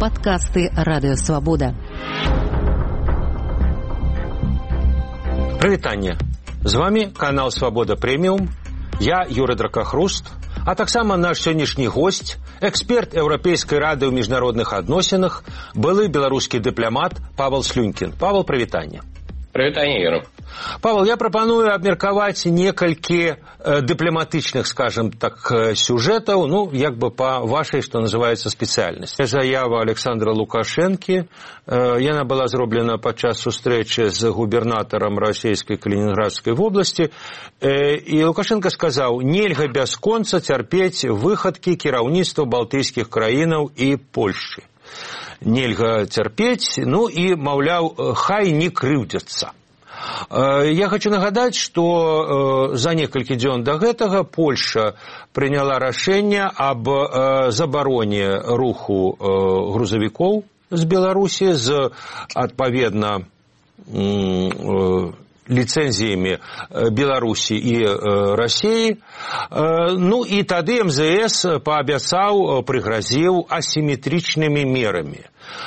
Падкасты Радыё Свабода. Прывітанне. З вами канал Свабода Прэміум. Я Юрый Дракахруст, а таксама наш сённяшні госць, эксперт Еўрапейскай рады ў міжнародных адносінах, былы беларускі дыпламат Павел Слюнькін. Павел, прывітанне. Прывітанне, Юра. Павел, я прапаную абмеркаваць некалькі дыпламатычных, скажем так, сюжэтаў, як бы па вашай, што называецца, спецыяльнасці. Заява Александра Лукашэнкі, яна была зроблена падчас сустрэчы з губернатарам расійскай Калінінградскай вобласці, і Лукашенко сказаў: нельга бясконца цярпець выхадкі кіраўніцтва балтыйскіх краінаў і Польшчы. Нельга цярпець, і, маўляў, хай не крыўдзяцца. Я хочу нагадаць, што за некалькі дзён да гэтага Польша прыняла рашэнне аб забароне руху грузавікоў з Беларусі з, адпаведна, ліцэнзіямі Беларусі і Расіі. І тады МЗС паабяцаў, прыгразіў асіметрычнымі мерамі.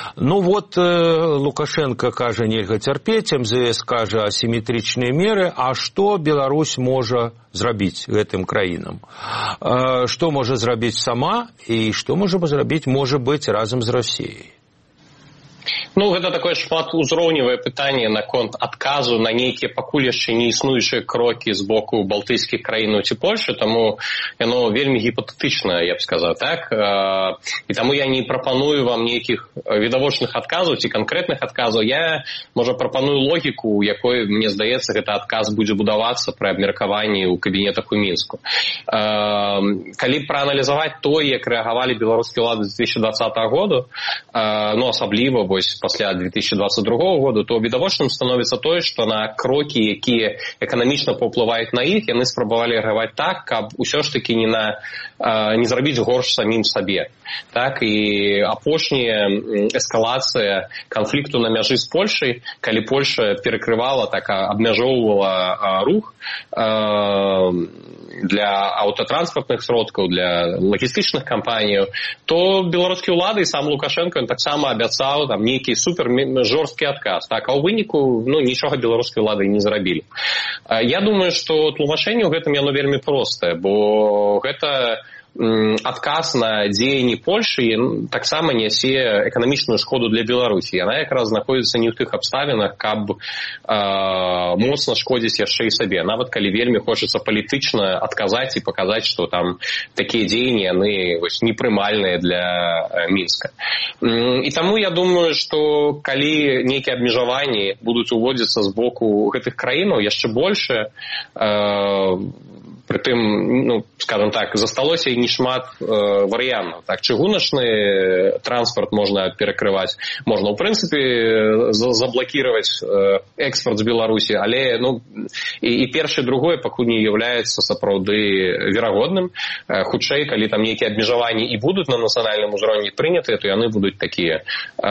Лукашенко кажа, нельга цярпець, МЗС кажа, асіметрычныя меры, а што Беларусь можа зрабіць гэтым краінам? Што можа зрабіць сама і што можа зрабіць, можа быць, разам з Расіяй? Гэта такое шматузроўневае пытанне наконт адказу на нейкія пакуль яшчэ не існуючыя крокі з боку балтыйскіх краінаў ці Польшчы, таму яно вельмі гіпатэтычнае, я б сказаў, так? І таму я не прапаную вам нейкіх відавочных адказаў ці канкрэтных адказаў. Я, можа, прапаную логіку, у якой, мне здаецца, гэты адказ будзе будавацца пры абмеркаванні ў кабінетах у Мінску. Калі прааналізаваць то, як рэагавалі беларускія ўлады з 2020 году, асабліва пасля 2022 году, то відавочным становіцца тое, што на крокі, якія эканамічна паўплываюць на іх, яны спрабавалі рэагаваць так, каб усё ж такі не зрабіць горш самім сабе. Так, і апошняя эскалацыя канфлікту на мяжы з Польшай, калі Польша перакрывала, так абмяжоўвала рух для аўтатранспартных сродкаў, для лагістычных кампаніяў, то беларускія ўлады і сам Лукашенко таксама абяцаў нейкі супер жорсткі адказ. Так, а ў выніку нічога беларускія ўлады не зрабілі. Я думаю, што тлумачэнне ў гэтым яно вельмі простае, бо гэта адказ на дзеянні Польшы таксама нясе эканамічную шкоду для Беларусі. Яна якраз знаходзіцца не ў тых абставінах, каб моцна шкодзіць яшчэ і сабе. Нават калі вельмі хочацца палітычна адказаць і паказаць, што там такія дзеянні яны непрымальныя для Мінска. І таму я думаю, што калі нейкія абмежаванні будуць уводзіцца з боку гэтых краінаў яшчэ больше, прытым, скажем так, засталося і нешмат варыянтаў. Так, чыгуначны транспарт можна перакрываць, можна, ў прынцыпе, заблакіраваць экспорт з Беларусі, але і першае, другое пакуль не з'яўляецца сапраўды верагодным. Хутчэй, калі там нейкія абмежаванні і будуць на нацыянальным узроўні прынятыя, то яны будуць такія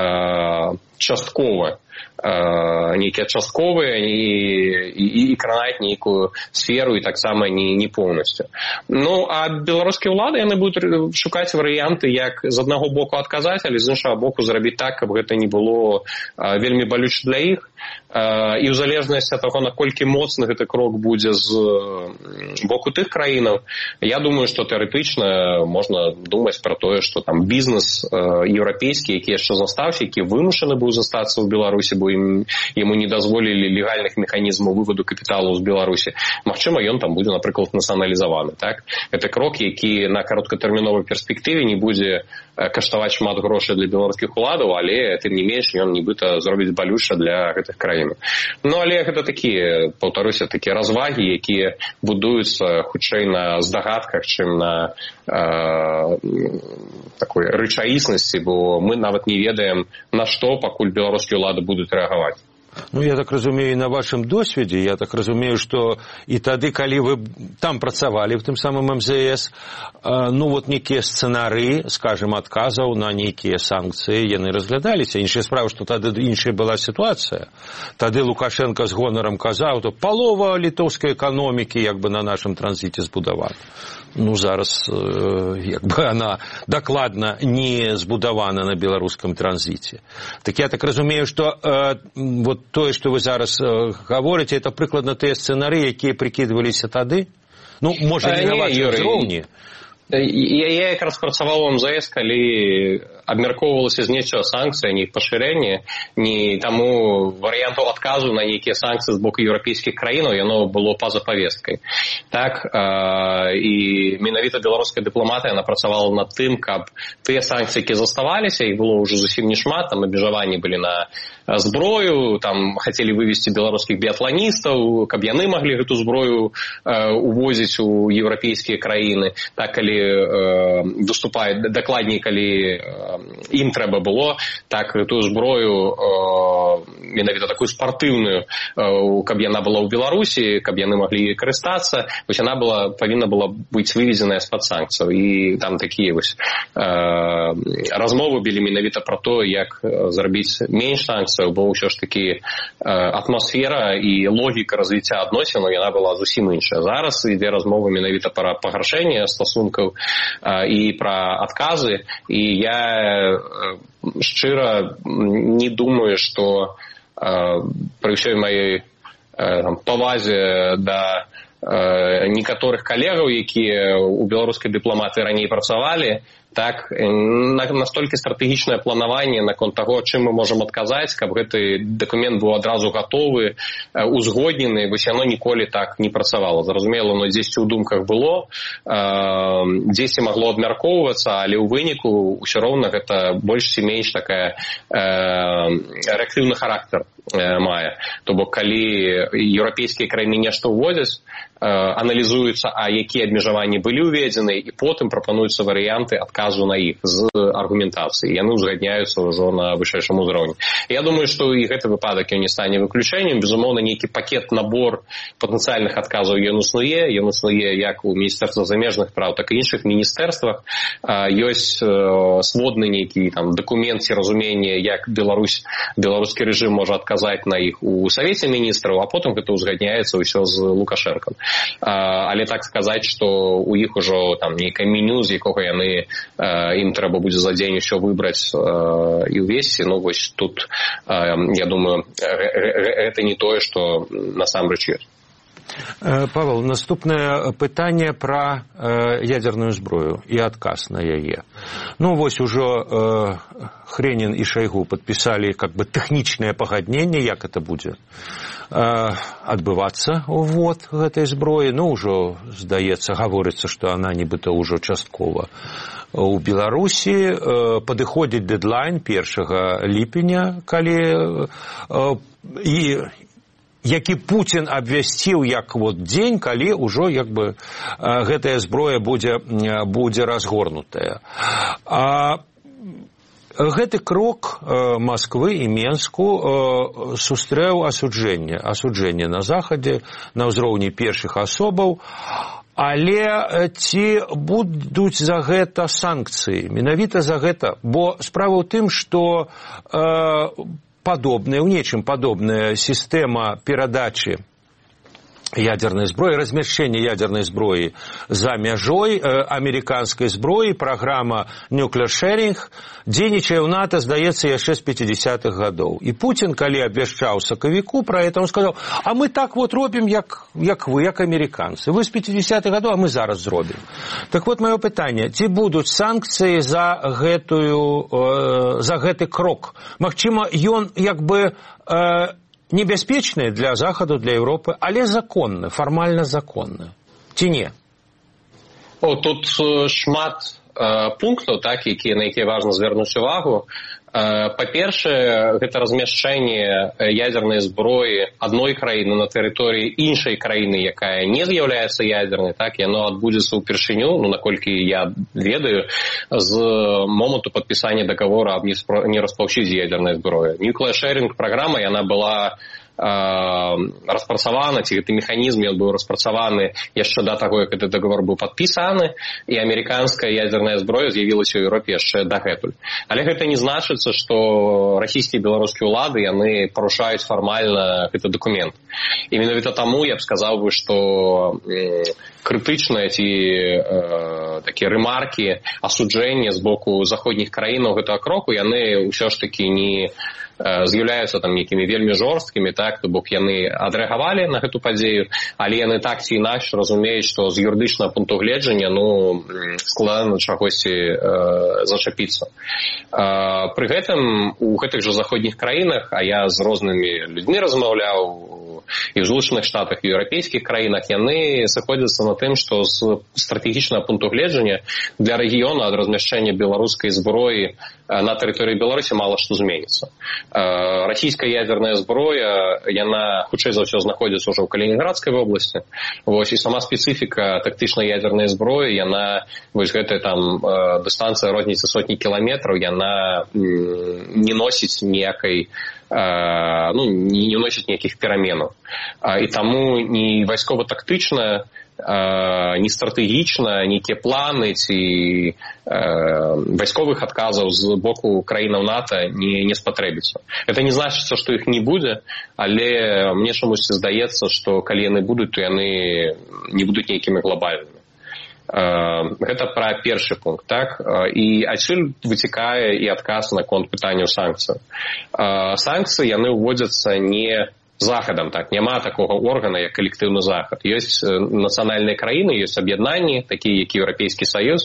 нейкія частковыя і кранаць нейкую сферу і таксама не поўнасцю. А беларускія ўлады яны будуць шукаць варыянты, як з аднаго боку адказаць, але з іншага боку зрабіць так, каб гэта не было вельмі балюча для іх. І ў залежнасці ад таго, наколькі моцны гэты крок будзе з боку тых краінаў, я думаю, што тэарэтычна можна думаць пра тое, што там бізнес еўрапейскі, які яшчэ застаўся, які вымушаны быў застацца ў Беларусі, бо яму не дазволілі легальных механізмаў вываду капіталу з Беларусі. Магчыма, ён там будзе, напрыклад, нацыяналізаваны. Так? Гэта крок, які на кароткатэрміновай перспектыве не будзе каштаваць шмат грошай для беларускіх уладаў, але, тым не менш, ён нібыта зробіць балюча для гэтых краін. Але гэта такія, паўтаруся, такія развагі, якія будуюцца хутчэй на здагадках, чым на такой рэчаіснасці, бо мы нават не ведаем, на што пакуль беларускія ўлады будуць рэагаваць. Ну, я так разумею, і на вашым досведзе, я так разумею, што і тады, калі вы там працавалі в тым самым МЗС, ну, вот некія сцэнарыі, скажем, адказаў на нейкія санкцыі, яны разглядаліся. Іншая справа, што тады іншая была сітуацыя. Тады Лукашенко з гонарам казаў, то палова літоўскай эканомікі як бы на нашым транзіце збудавана. Ну, зараз як бы она дакладна не збудавана на беларускім транзіце. Так я так разумею, што вот тое, што вы зараз гаворыце, это прыкладна тыя сцэнарыі, якія прыкідваліся тады? Ну, можа, не на вашым узроўні. Я якраз працаваў у МЗС, калі абмяркоўвалася зняцце санкцый, не іх пашырэнне, не таму варыянтаў адказу на нейкія санкцыі з боку еўрапейскіх краінаў, яно было па-за павесткай. Так, і менавіта беларуская дыпламатыя, яна працавала над тым, каб тыя санкцыі, якія заставаліся, іх было ўжо зусім не шмат, там абмежаванні былі на зброю, там хацелі вывесці беларускіх біятланістаў, каб яны маглі гэту зброю увозіць у еўрапейскія краіны, так, калі доступаюць, дакладней, калі ім трэба было, так, тую зброю, менавіта такую спартыўную, каб яна была ў Беларусі, каб яны маглі карыстацца, вось яна павінна была быць вывезеная з-пад санкцыяў. І там такія вось размовы былі менавіта пра то, як зрабіць менш санкцыяў, бо ўсё ж такі атмасфера і логіка развіцця адносінаў, яна была зусім іншая. Зараз ідзе размова менавіта пра пагаршэнне стасункаў і пра адказы, і я шчыра не думаю, што пры ўсёй маёй павазе да некаторых калегаў, якія ў беларускай дыпламатыі раней працавалі, так, настолькі стратэгічнае планаванне наконт таго, чым мы можам адказаць, каб гэты дакумент быў адразу гатовы, узгоднены, вось яно ніколі так не працавала. Зразумела, оно дзесьці ў думках было, дзесьці магло абмяркоўвацца, але ў выніку ўсё роўна гэта больш ці менш такая рэактыўны характар мае. То бок, калі еўрапейскія краіны нешта ўводзяць, аналізуюцца, а якія абмежаванні былі ўведзены, і потым прапануюцца варыянты адказу на іх з аргументацыяй. Яны ўзгадняюцца ўжо на вышэйшым узроўні. Я думаю, што і гэты выпадак не стане выключэннем. Безумоўна, нейкі пакет, набор патэнцыяльных адказаў ён існуе як у Міністэрства замежных спраў, так і іншых міністэрствах. Ёсць сводны нейкі там дакумент ці разуменне, як беларускі рэжым можа адказаць на іх у Савеце міністраў, а потым гэта ўзгадняецца ўсё з Лукашэнкам. Але так сказаць, што у іх ужо там нейкае меню, з якога яны ім трэба будзе за дзень усё выбраць і ўвесці, ну вось тут, я думаю, гэта не тое, што насамрэч ёсць. Павел, наступнае пытанне пра ядерную зброю і адказ на яе. Ну, вось ужо Хренін і Шайгу падпісалі как бы тэхнічнае пагадненне, як это будзе адбывацца ўвод гэтай зброі. Ну, ўжо, здаецца, гаворыцца, што она нібыта ўжо часткова у Беларусі. Падыходзіць дэдлайн 1 ліпеня, калі які Пуцін абвясціў як вот дзень, калі ўжо як бы гэтая зброя будзе разгорнутая. Гэты крок Масквы і Менску сустрэў асуджэнне на Захадзе, на ўзроўні першых асобаў, але ці будуць за гэта санкцыі? Менавіта за гэта, бо справа ў тым, што у нечым падобная сістэма перадачы ядерной зброі, размяшчэння ядерной зброі за мяжой амерыканскай зброі, праграма Nuclear Sharing, дзейнічае ў НАТО, здаецца, яшчэ з 50-х гадоў. І Пуцін, калі абвяшчаў сакавіку пра гэта, он сказаў, а мы так вот робім, як вы, як амерыканцы. Вы з 50-х гадоў, а мы зараз зробім. Так вот, маё пытанне, ці будуць санкцыі за гэты крок? Магчыма, ён як бы небяспечны для Захаду, для Европы, але законны, фармальна законны. Ці не? Тут шмат пунктаў, так, на якія важна звярнуць увагу. Па-першае, гэта размяшчэнне ядзернай зброі адной краіны на тэрыторыі іншай краіны, якая не з'яўляецца ядзернай, так, яно адбудзецца ўпершыню, наколькі я ведаю, з моманту падпісання даговора аб нераспаўсюддзі ядзернай зброі. Nuclear Sharing праграма, яна была распрацаваны, ці гэты механізм ён быў распрацаваны яшчэ да таго, як гэты даговор быў падпісаны, і амерыканская ядзерная зброя з'явілася ў Еўропе яшчэ дагэтуль. Але гэта не значыцца, што расійскія і беларускія ўлады яны парушаюць фармальна гэты дакумент. І менавіта таму я б сказаў бы, што крытычныя ці такія рэмаркі, асуджэння з боку заходніх краінаў гэтага кроку, яны ўсё ж такі не з'яўляюцца там нейкімі вельмі жорсткімі, так, то бок яны адрэагавалі на гэту падзею, але яны так ці інакш разумеюць, што з юрыдычнага пункту гледжання складана чагосьці зачапіцца. Пры гэтым у гэтых жа заходніх краінах, а я з рознымі людзьмі размаўляў і ў Злучаных Штатах, і ў еўрапейскіх краінах, яны сыходзяцца на тым, што з стратэгічнага пункту гледжання для рэгіёна ад размяшчэння беларускай зброі на тэрыторыі Беларусі мала што зменіцца. Расійская ядзерная зброя, яна хутчэй за ўсё знаходзіцца ўжо ў Калінінградскай вобласці. Вось, і сама спецыфіка тактычнай ядзернай зброі, яна, вось гэтая там дыстанцыя розніцы сотні кіламетраў, яна не носіць ніякай не носіць ніякіх пераменаў. І таму ні вайскова-тактычна, ні стратэгічна, нейкія планы ці вайсковых адказаў з боку краінаў НАТО не спатрэбіцца. Гэта не значыцца, што іх не будзе, але мне чамусьці здаецца, што калі яны будуць, то яны не будуць нейкімі глобальнымі. Гэта пра першы пункт, так? І адсюль выцікае і адказ наконт пытанняў санкцый. Санкцыі, яны ўводзяцца не захадам, так? Няма такога органа, як калектыўны захад. Ёсць нацыянальныя краіны, ёсць аб'яднанні, такія, як Еўрапейскі Саюз,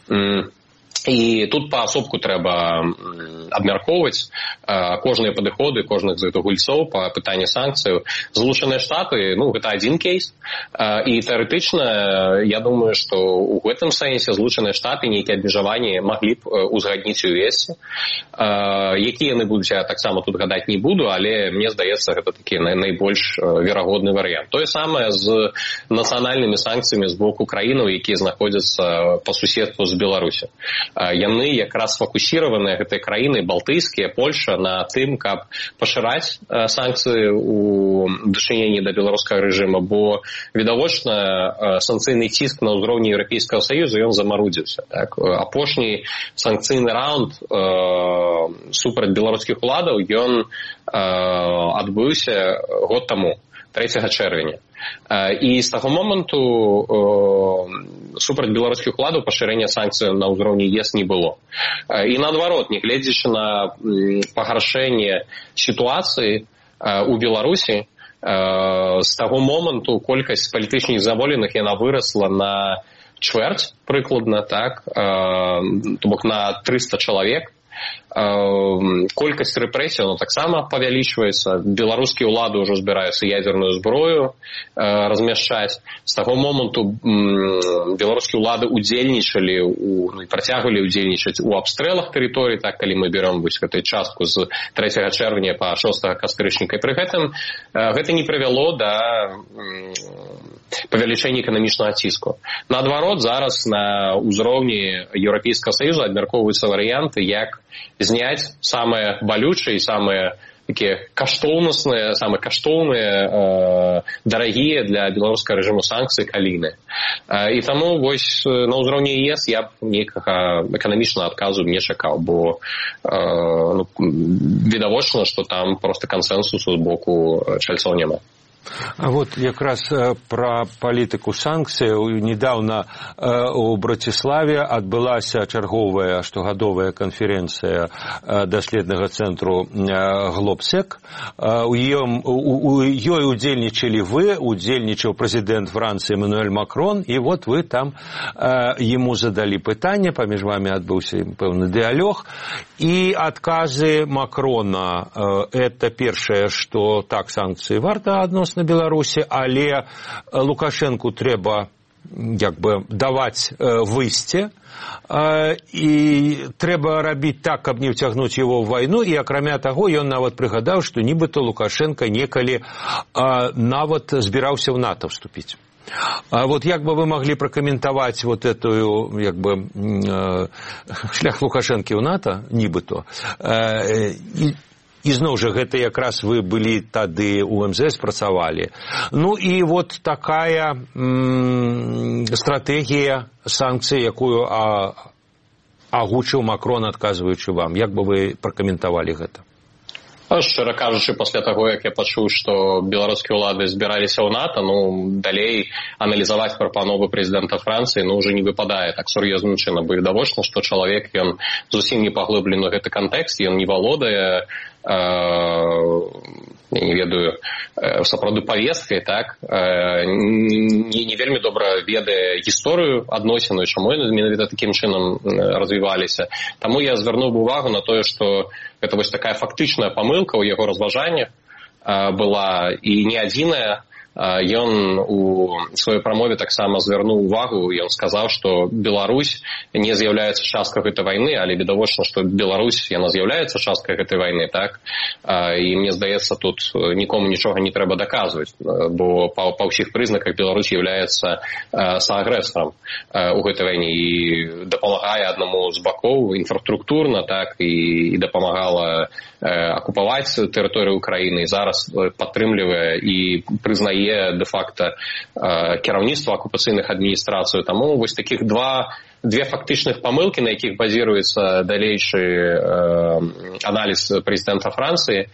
і тут паасобку трэба абмяркоўваць кожныя падыходы, кожных з гэтых гульцоў па пытанні санкцыяў. Злучаныя Штаты, гэта адзін кейс, і тэарэтычна, я думаю, што ў гэтым сэнсе Злучаныя Штаты нейкія абмежаванні маглі б узгадніць і ўвесці. Якія яны будуць, я таксама тут гадаць не буду, але мне здаецца, гэта такі найбольш верагодны варыянт. Тое самае з нацыянальнымі санкцыямі з боку краінаў, якія знаходзяцца па суседству з Беларусі. Яны якраз сфокусіраваныя, гэтыя краіны балтыйскія, Польша, на тым, каб пашыраць санкцыі у дачыненні да беларускага рэжыма, бо відавочна санкцыйны ціск на ўзроўні Еўрапейскага Саюза ён замарудзіўся. Так? Апошні санкцыйны раунд супраць беларускіх уладаў ён адбыўся год таму, 3 чэрвеня. І з таго моманту супраць беларускіх уладаў пашырэння санкцый на ўзроўні ЕС не было. І наадварот, нягледзячы на пагаршэнне сітуацыі у Беларусі, з таго моманту колькасць палітычных зняволеных яна вырасла на чвэрць прыкладна, так, то бок на 300 чалавек. Колькасць рэпрэсій таксама павялічваецца. Беларускія ўлады ўжо збіраюцца ядзерную зброю размяшчаць. З таго моманту беларускія ўлады удзельнічалі і працягвалі удзельнічаць у абстрэлах тэрыторый, так, калі мы берем вось гэтую частку з 3 чэрвеня па 6 кастрычніка. Пры гэтым гэта не прывяло да павелічэння эканамічнага ціску. Наадварот, зараз на ўзроўні Еўрапейскага Саюза абмяркоўваюцца варыянты, як зняць самыя балючыя і самыя такія каштоўнасныя, самыя каштоўныя, дарагія для беларускага рэжыму санкцыі каліны. І таму вось на ўзроўні ЕС я б нейкага эканамічнага адказу не чакаў, бо відавочна, што там проста кансэнсусу з боку чальцоў няма. А вот якраз пра палітыку санкцыяў. Недаўна у Браціславе адбылася чарговая штогадовая канферэнцыя даследнага цэнтру Глобсек. У ёй удзельнічалі вы, удзельнічаў прэзідэнт Францыі Эммануэль Макрон, і вот вы там яму задалі пытанне, паміж вамі адбыўся пэўны дыялог, і адказы Макрона это першае, што так, санкцыі варта адносна Беларусі, але Лукашэнку трэба як бы даваць выйсце, і трэба рабіць так, каб не ўцягнуць его ў вайну, і акрамя таго ён нават прыгадаў, што нібыта Лукашенко некалі нават збіраўся ў НАТО вступіць. Вот як бы вы могли прокомментовать вот эту, як бы, шлях Лукашенки ў НАТО, нібыто, і зноў жа гэта якраз вы былі тады у МЗС працавалі. Ну і вот такая стратэгія санкцый, якую агучыў Макрон, адказваючы вам. Як бы вы пракаментавалі гэта? Шчыра кажучы, пасля таго, як я пачуў, што беларускія ўлады збіраліся ў НАТО, далей аналізаваць прапановы прэзідэнта Францыі, ўжо не выпадае так сур'ёзным чынам, бо відавочна, што чалавек, ён зусім не паглыблены ў гэты кантэкст, ён не валодае, я не ведаю, сапраўды павесткай, так, не вельмі добра ведае гісторыю адносіну, і чаму яны менавіта такім чынам развіваліся. Таму я звярнуў бы увагу на тое, што гэта вось такая фактычная памылка ў яго разважаннях была, і не адзіная. Ён у сваёй прамове таксама звярнуў увагу, ён сказаў, што Беларусь не з'яўляецца часткай гэтай вайны, але відавочна, што Беларусь, яна з'яўляецца часткай гэтай вайны, так? І мне здаецца, тут нікому нічога не трэба даказваць, бо па ўсіх прызнаках Беларусь з'яўляецца саагрэсарам у гэтай вайне і дапамагае аднаму з бакоў інфраструктурна, так, і дапамагала акупаваць тэрыторыю Украіны, і зараз падтрымлівае і прызнае де-факто кіраўніцтва акупацыйных адміністрацый. Таму вось такіх две фактычных памылкі, на якіх базіруецца далейшы аналіз прэзідэнта Францыі.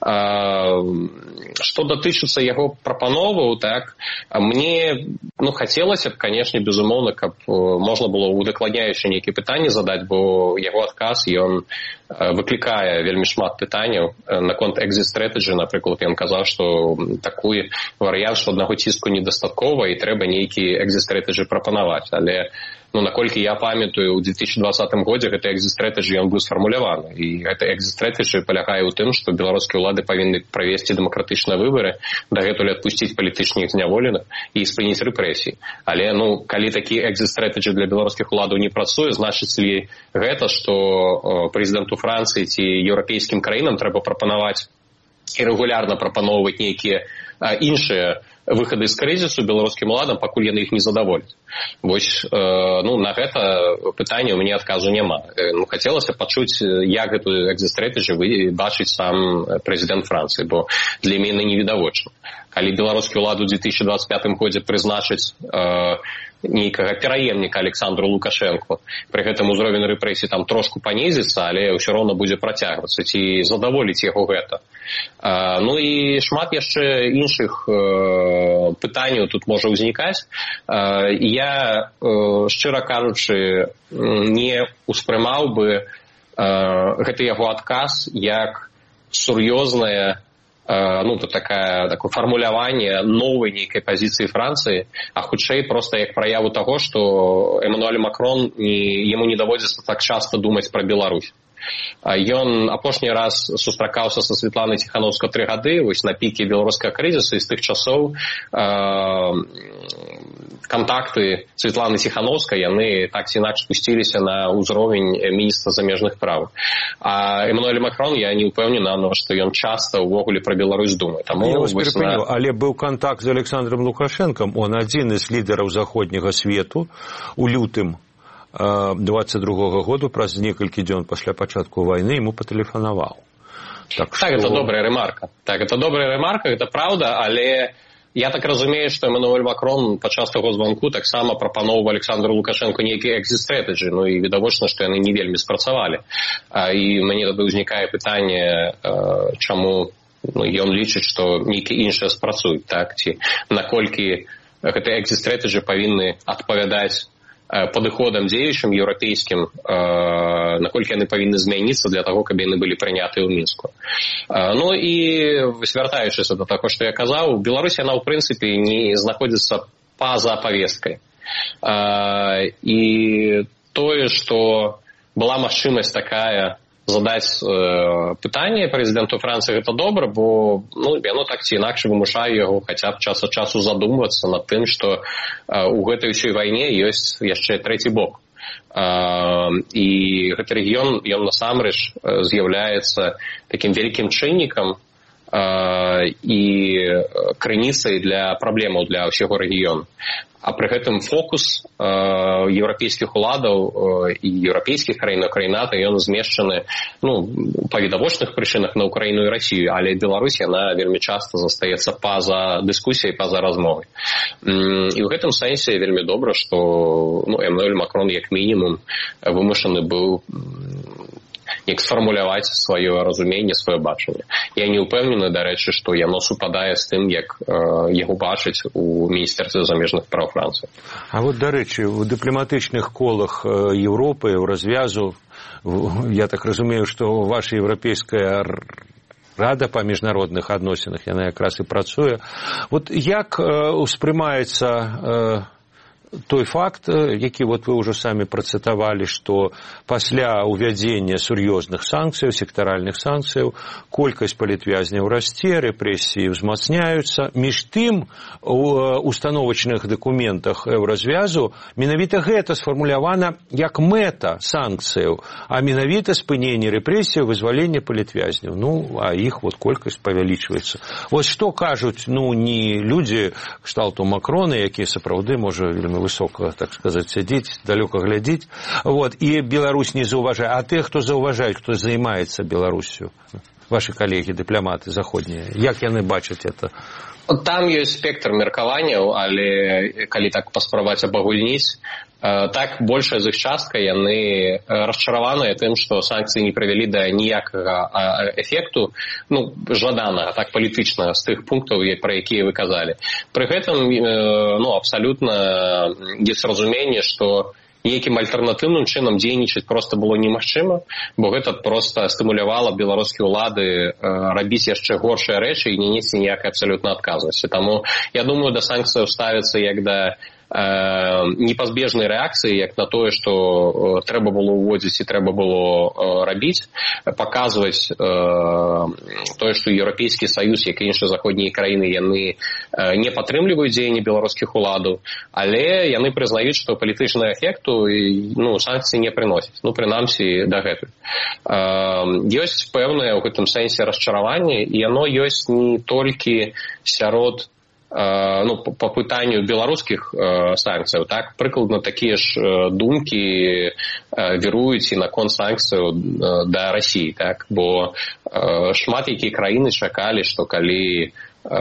Што датычыцца яго прапановаў, так, мне хацелася б, канешне, безумоўна, каб можна было удакладняючы нейкія пытанні задаць, бо яго адказ, ён выклікае вельмі шмат пытанняў наконт экзіт-стрэтэджы. Напрыклад, ён казаў, што такі варыянт, што аднаго ціску недастаткова і трэба нейкі экзіт-стрэтэджы прапанаваць. Але наколькі я памятаю, у 2020 годзе гэты экзіт-стрэтэджы ён быў сфармуляваны. І гэты экзіт-стрэтэджы палягае ў тым, што беларускія ўлады павінны правесці дэмакратычныя выбары, дагэтуль адпусціць палітычных зняволеных і спыніць рэпрэсіі. Але, калі такі экзіт-стрэтэджы для беларускіх уладаў не працуе, значыць ли гэта, што прэзідэнту Францыі ці еўрапейскім краінам трэба прапанаваць і рэгулярна прапаноўваць нейкія іншыя выхады з крызісу беларускім уладам, пакуль яны іх не задаволяць. Вось, на гэта пытанне у мяне адказу няма. Хацелася пачуць, як гэту экзіт-стрэтэджы бачыць сам прэзідэнт Францыі, бо для мяне невідавочна. Калі беларускія ўлады ў 2025 годзе прызначыць нейкага пераемніка Александру Лукашенку, пры гэтым узровень рэпрэсій там трошку панізіцца, але ўсё роўна будзе працягвацца, ці задаволіць яго гэта. І шмат яшчэ іншых пытанняў тут можа ўзнікаць. Я, шчыра кажучы, не ўспрымаў бы гэты яго адказ як сур'ёзнае такое фармуляванне новай нейкай пазіцыі Францыі, а хутчэй проста як праяву таго, што Эммануэль Макрон яму не даводзіцца так часта думаць пра Беларусь. Ён апошні раз сустракаўся са Святланай Ціханаўскай 3 гады, вось на піке беларускага крызісу, і з тых часоў кантакты Святланы Ціханаўскай, яны так ці інакш спусціліся на ўзровень міністра замежных спраў. А Эммануэль Макрон, я не ўпэўнена, што ён часта ўвогуле пра Беларусь думае. Я вас перапыню, але быў кантакт з Александром Лукашенком, он адзін з лідараў заходняга свету у лютым 22 году, праз некалькі дзён пасля пачатку вайны, ему патэлефанаваў. Так, это добрая ремарка. Так, это добрая ремарка, это правда, але я так разумею, што Эммануэль Макрон падчас таго званку таксама прапаноўваў Александру Лукашенку нейкія экзіт-стрэтэджы, і відавочна, што яны не вельмі спрацавалі. І мяне тады ўзнікае пытанне, чаму ён лічыць, што нейкія іншыя спрацуюць, так, ці наколькі гэтыя экзіт-стрэтэджы павінны адпавядаць падыходам дзеючым еўрапейскім, наколькі яны павінны змяніцца для таго, каб яны былі прынятыя ў Мінску. І звяртаючыся да таго, што я казаў, Беларусь, яна ў прынцыпе не знаходзіцца па-за павесткай. І тое, што была магчымасць такая задаць пытанне прэзідэнту Францыі, гэта добра, бо яно так ці інакш вымушае яго хаця б час ад часу задумвацца над тым, што у гэтай ўсёй вайне ёсць яшчэ трэці бок. І гэты рэгіён, ён насамрэч з'яўляецца такім вялікім чыннікам і крыніцай для праблемаў для ўсяго рэгіёну. А пры гэтым фокус еўрапейскіх уладаў і еўрапейскіх краін НАТО, ён змешчаны па відавочных прычынах на Украіну і Расію, але Беларусь, яна вельмі часта застаецца па-за дыскусіяй, па-за размовай. І ў гэтым сэнсе вельмі добра, што Эммануэль Макрон як мінімум вымушаны быў як сфармуляваць сваё разуменне, сваё бачанне. Я не ўпэўнены, дарэчы, што яно супадае з тым, як яго бачыць у Міністэрстве замежных спраў Францыі. А вот, дарэчы, у дыпламатычных колах Еўропы, у развязу, я так разумею, што ваша еўрапейская Рада па міжнародных адносінах, яна якраз і працуе. Вот як успрымаецца той факт, які вы ўжо самі працытавалі, што пасля ўвядзення сур'ёзных санкцыяў, сектаральных санкцыяў, колькасць палітвязняў расце, рэпрэсіі ўзмацняюцца. Між тым, у установачных дакументах Еўразвязу менавіта гэта сфармулявана як мэта санкцыяў, а менавіта спыненне рэпрэсіяў, вызваленне палітвязняў. А іх колькасць павялічваецца. Вось што кажуць, не людзі кшталту Макрона, якія сапраўды, можа, вельмі высока, так сказаць, сядзіць, далёка глядзіць, і Беларусь не заўважае. А те, хто заўважаюць, хто займаецца Беларусю, ваши калегі, дыпламаты заходнія, як яны бачаць это? Там ёсць спектр меркаванняў, але калі так паспрабаваць абагульніць, так большая з іх частка яны расчараваныя тым, што санкцыі не прывялі да ніякага эфекту, жаданага, так палітычнага, з тых пунктаў, пра якія вы казалі. Пры гэтым абсалютна ёсць разуменне, што нейкім альтэрнатыўным чынам дзейнічаць проста было немагчыма, бо гэта проста стымулявала беларускія ўлады рабіць яшчэ горшыя рэчы і не несці ніякай абсалютна адказнасці. Таму, я думаю, да санкцыяў ставіцца як да непазбежнай рэакцыі, як на тое, што трэба было ўводзіць і трэба было рабіць, паказваць тое, што Еўрапейскі Саюз, як і іншыя заходнія краіны, яны не падтрымліваюць дзеянні беларускіх уладаў, але яны прызнаюць, што палітычнага эфекту санкцыі не прыносяць, прынамсі дагэтуль. Ёсць пэўнае ў гэтым сэнсе расчараванне, і яно ёсць не толькі сярод по пытанню беларускіх санкцыяў, так, прыкладна такія ж думкі віруюць і наконт санкцыяў да Расіі, так, бо шмат якія краіны чакалі, што калі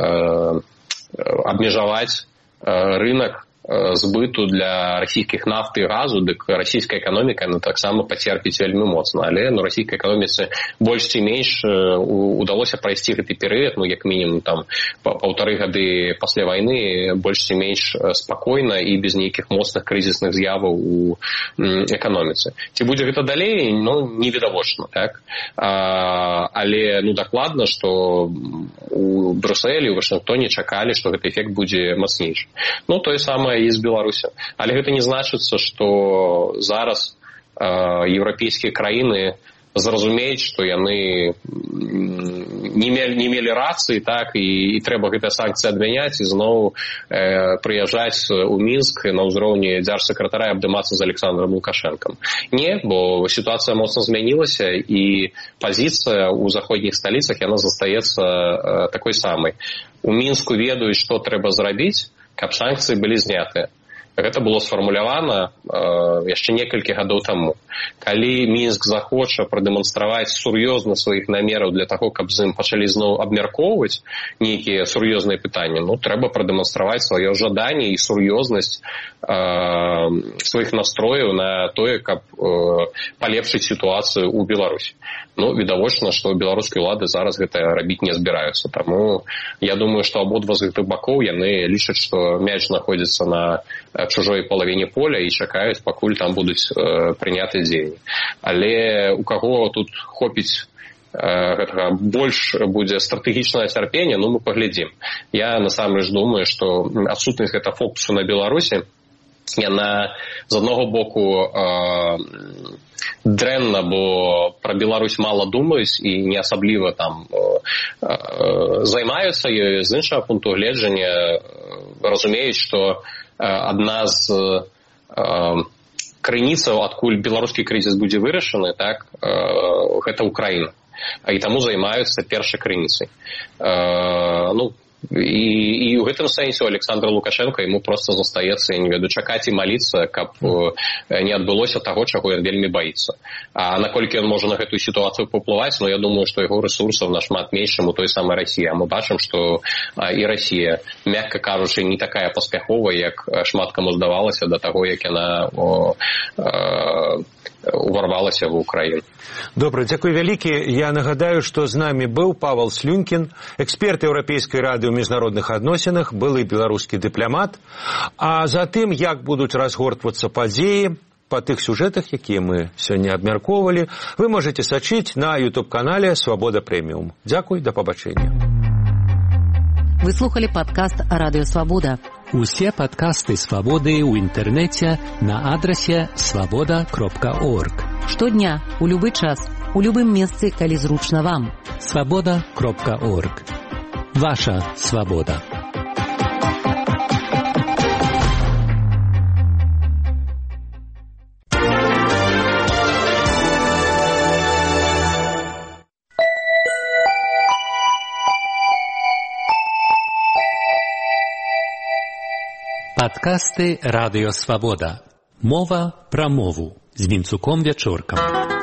абмежаваць рынак збыту для расійскіх нафты і газу, дык расійская эканоміка таксама пацерпіць вельмі моцна. Але расійскай эканоміцы больш ці менш удалося прайсці гэты перыяд, як мінімум паўтары гады пасля вайны больш ці менш спакойна і без нейкіх моцных крызісных з'яваў у эканоміцы. Ці будзе гэта далей, невідавочна, так? Але дакладна, што у Брюсселі, у Вашынгтоне чакалі, што гэты эфект будзе мацнейшы. Тое самае і з Беларусю. Але гэта не значыцца, што зараз еўрапейскія краіны зразумеюць, што яны не мелі рацыі, так, і трэба гэтыя санкцыі адмяняць і зноў прыязджаць у Мінск на ўзроўні дзяржсакратара і абдымацца з Александром Лукашэнкам. Не, бо сітуацыя моцна змянілася, і пазіцыя ў заходніх сталіцах, яна застаецца такой самай. У Мінску ведаюць, што трэба зрабіць, каб санкцыі былі знятыя. Гэта было сфармулявана яшчэ некалькі гадоў таму. Калі Мінск захоча прадэманстраваць сур'ёзна сваіх намераў для таго, каб з ім пачалі зноў абмяркоўваць нейкія сур'ёзныя пытанні, трэба прадэманстраваць сваё жаданне і сур'ёзнасць сваіх настрояў на тое, каб палепшыць сітуацыю ў Беларусі. Відавочна, што беларускія ўлады зараз гэта рабіць не збіраюцца. Таму я думаю, што абодва з гэтых бакоў яны лічаць, што мяч знаходзіцца на чужой палавіне поля і чакаюць, пакуль там будуць прыняты дзеянні. Але у каго тут хопіць гэтага больш будзе стратэгічнае цярпенне, мы паглядзім. Я насамрэч думаю, што адсутнасць гэта фокусу на Беларусі, яна з аднаго боку дрэнна, бо пра Беларусь мала думаюць і не асабліва там займаюцца ёю. З іншага пункту гледжання разумеюць, што адна з крыніцаў, адкуль беларускі крызіс будзе вырашаны, так, гэта Украіна. І таму займаюцца першай крыніцай. І ў гэтым сэнсе у Александра Лукашенка яму проста застаецца, я не ведаю, чакаць і маліцца, каб не адбылося таго, чаго ён вельмі баіцца. А наколькі ён можа на гэтую сітуацыю паўплываць, я думаю, што яго рэсурсаў нашмат менш, чым у той самай Расіі. А мы бачым, што і Расія, мякка кажучы, не такая паспяховая, як шмат каму здавалася да таго, як яна уварвалася в Украіну. Добра, дзякуй вялікі. Я нагадаю, што з намі быў Павел Слюнкін, эксперт Еўрапейскай рады ў міжнародных адносінах, былы беларускі дыпламат. А затым, як будуць разгортвацца падзеі па тых сюжэтах, якія мы сёння абмяркоўвалі, вы можаце сачыць на YouTube-канале «Свабода Прэміум». Дзякуй, да пабачэння. Вы слухали падкаст «Радыё Свабода». Усе падкасты «Свабоды» ў інтэрнэце на адрасе свабода.орг. Штодня, у любы час, у любым месцы, калі зручна вам. свабода.орг. Ваша свабода. Падкасты «Радыё Свабода». Мова пра мову з Вінцуком Вячоркам.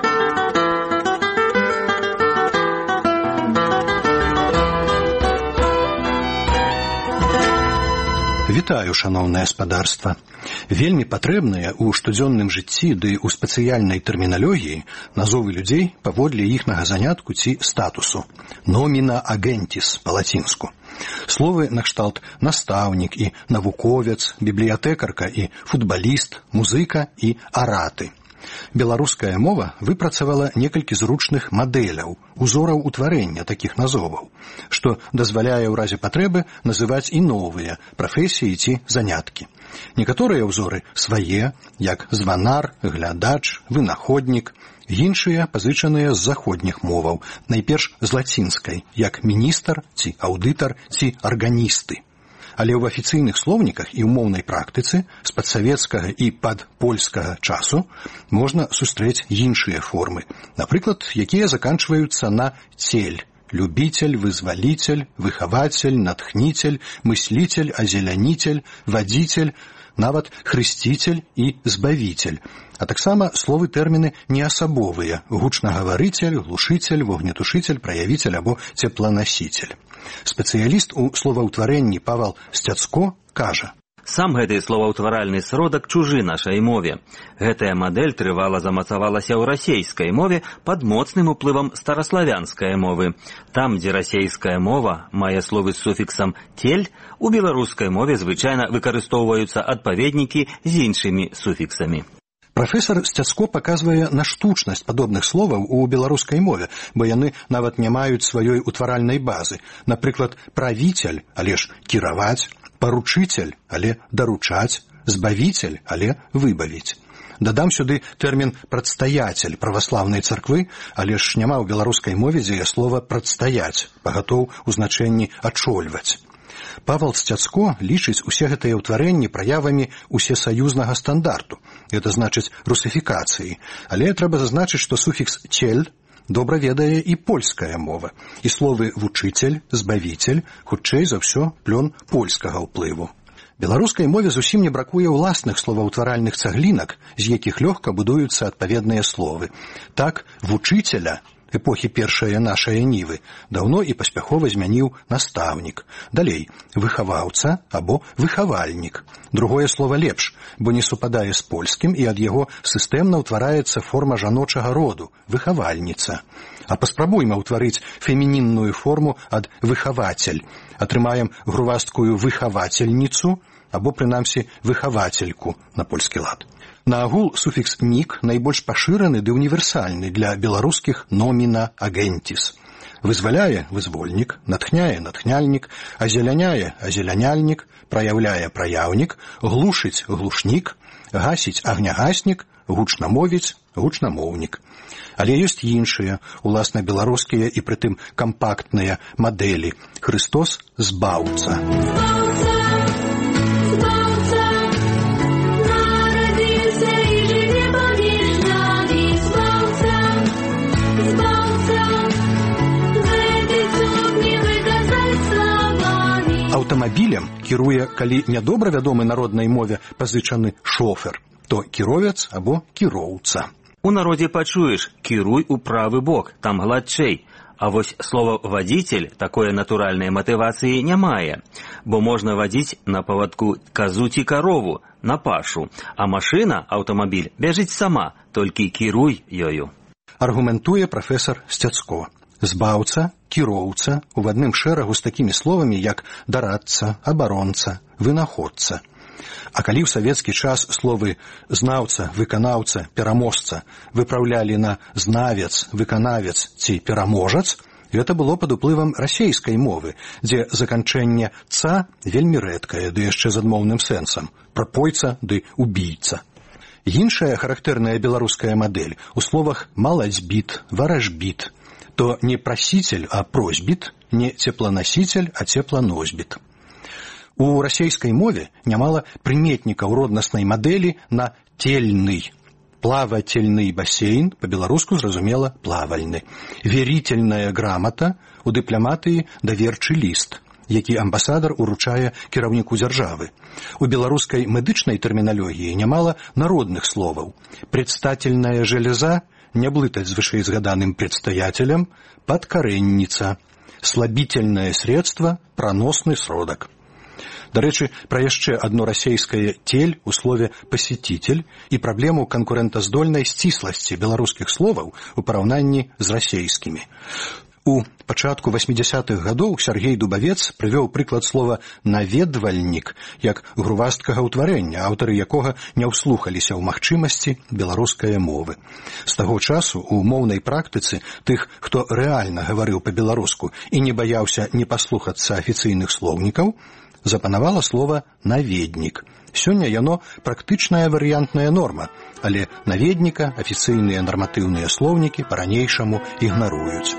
Вітаю, шаноўнае спадарства. Вельмі патрэбныя ў штодзённым жыцці ды ў спецыяльнай тэрміналогіі назовы людзей паводле іхнага занятку ці статусу. Nomina agentis па-лацінску. Словы накшталт настаўнік і навуковец, бібліятэкарка і футбаліст, музыка і араты. Беларуская мова выпрацавала некалькі зручных мадэляў, узораў утварэння такіх назоваў, што дазваляе ў разе патрэбы называць і новыя прафесіі ці заняткі. Некаторыя ўзоры свае, як званар, глядач, вынаходнік, іншыя пазычаныя з заходніх моваў, найперш з лацінскай, як міністр ці аўдытар ці арганісты. Але ў афіцыйных слоўніках і ў моўнай практыцы з падсавецкага і падпольскага часу можна сустрэць іншыя формы, напрыклад, якія заканчваюцца на цель. Любитель, вызвалитель, выхаватель, натхнитель, мыслитель, озеляніцель, вадзіцель, нават хрысціцель і збавіцель. А таксама словы-тэрміны неасабовыя – гучнагаварыцель, глушыцель, вогнетушыцель, праявіцель або цепланасіцель. Спецыяліст у словаўтварэнні Павел Стяцко кажа: Сам гэты словаўтваральны сродак чужы нашай мове. Гэтая мадэль трывала замацавалася ў расейскай мове пад моцным уплывам стараславянскай мовы. Там, дзе расейская мова мае словы з суфіксам «тель», у беларускай мове звычайна выкарыстоўваюцца адпаведнікі з іншымі суфіксамі. Прафесар Стяцко паказвае на штучнасць падобных словаў у беларускай мове, бо яны нават не маюць сваёй утваральнай базы. Напрыклад, правіцель, але ж кіраваць, паручыцель, але даручаць, збавіцель, але выбавіць. Дадам сюды тэрмін «прадстаяцель» праваслаўнай царквы, але ж няма ў беларускай мове дзеяслова «прадстаяць», пагатоў у значэнні «ачольваць». Павел Стяцко лічыць усе гэтыя ўтварэнні праявамі усесаюзнага стандарту, гэта значыць русифікацыі, але трэба зазначыць, што суфікс «цель» добра ведае і польская мова, і словы «вучыцель», «збавіцель» хутчэй за ўсё плён польскага ўплыву. Беларускай мове зусім не бракуе ўласных словаўтваральных цаглінак, з якіх лёгка будуюцца адпаведныя словы. Так, «вучыцеля» эпохі першае нашае нівы даўно і паспяхова змяніў настаўнік. Далей, выхаваўца або выхавальнік. Другое слова лепш, бо не супадае з польскім і ад яго сістэмна ўтвараецца форма жаночага роду – выхавальніца. А паспрабуйма ўтварыць фемінінную форму ад выхавацель. Атрымаем грувасткую выхавацельніцу або, прынамсі, выхавацельку на польскі лад. Наагул суфікс «нік» найбольш пашыраны ды універсальны для беларускіх «nomina agentis». Вызваляе – вызвольнік, натхняе – натхняльнік, азеляняе – азеляняльнік, праяўляе – праяўнік, глушыць – глушнік, гасіць – агнягаснік, гучнамовец, гучнамоўнік. Але ёсць іншыя, уласна беларускія і прытым кампактныя мадэлі. Христос збаўца. Аўтамабілем кіруе, калі нядобра вядомы народнай мове пазычаны шофер, то кіровец або кіроўца. У народзе пачуеш «кіруй у правы бок», там гладчэй. А вось слова «вадзіцель» такое натуральнай матывацыі не мае, бо можна вадзіць на павадку казу ці карову, на пашу, а машына, аўтамабіль, бяжыць сама, толькі кіруй ёю. Аргументуе прафесар Сцяцко. Збаўца, кіроўца у адным шэрагу з такімі словамі, як дарадца, абаронца, вынаходца. А калі ў савецкі час словы знаўца, выканаўца, пераможца выпраўлялі на знавец, выканавец ці пераможац, гэта было пад уплывам расейскай мовы, дзе заканчэнне «ца» вельмі рэдкае, ды яшчэ з адмоўным сэнсам, прапойца ды убійца. Іншая характэрная беларуская мадэль у словах «малацьбіт», «варажбіт», то не прасіцель, а просьбіт, не цепланасіцель, а цепланосьбіт. У расейскай мове нямала прыметнікаў роднаснай мадэлі на тельны. Плавательны басейн, па-беларуску зразумела плавальны. Верительная грамата, у дыпламатыі даверчы ліст, які амбасадар уручае кіраўніку дзяржавы. У беларускай медычнай тэрміналогіі нямала народных словаў. Предстательная железа, не блытаць з вышэйзгаданым предстоятелем, подкоренница, слабительное средство, проносный сродак. Дарэчы, пра яшчэ адно расейскае «тель» у слове «пасетитель» і праблему канкурэнтаздольнай сцісласці беларускіх словаў у параўнанні з расейскімі. У пачатку 80-х гадоў Сергей Дубавец прывёў прыклад слова «наведвальнік» як грувасткага ўтварэння, аўтары якога не ўслухаліся ў магчымасці беларускай мовы. З таго часу у моўнай практыцы тых, хто рэальна гаварыў па-беларуску і не баяўся не паслухацца афіцыйных слоўнікаў, запанавала слова «наведнік». Сёння яно практычная варыянтная норма, але наведніка афіцыйныя нарматыўныя слоўнікі па-ранейшаму ігнаруюць.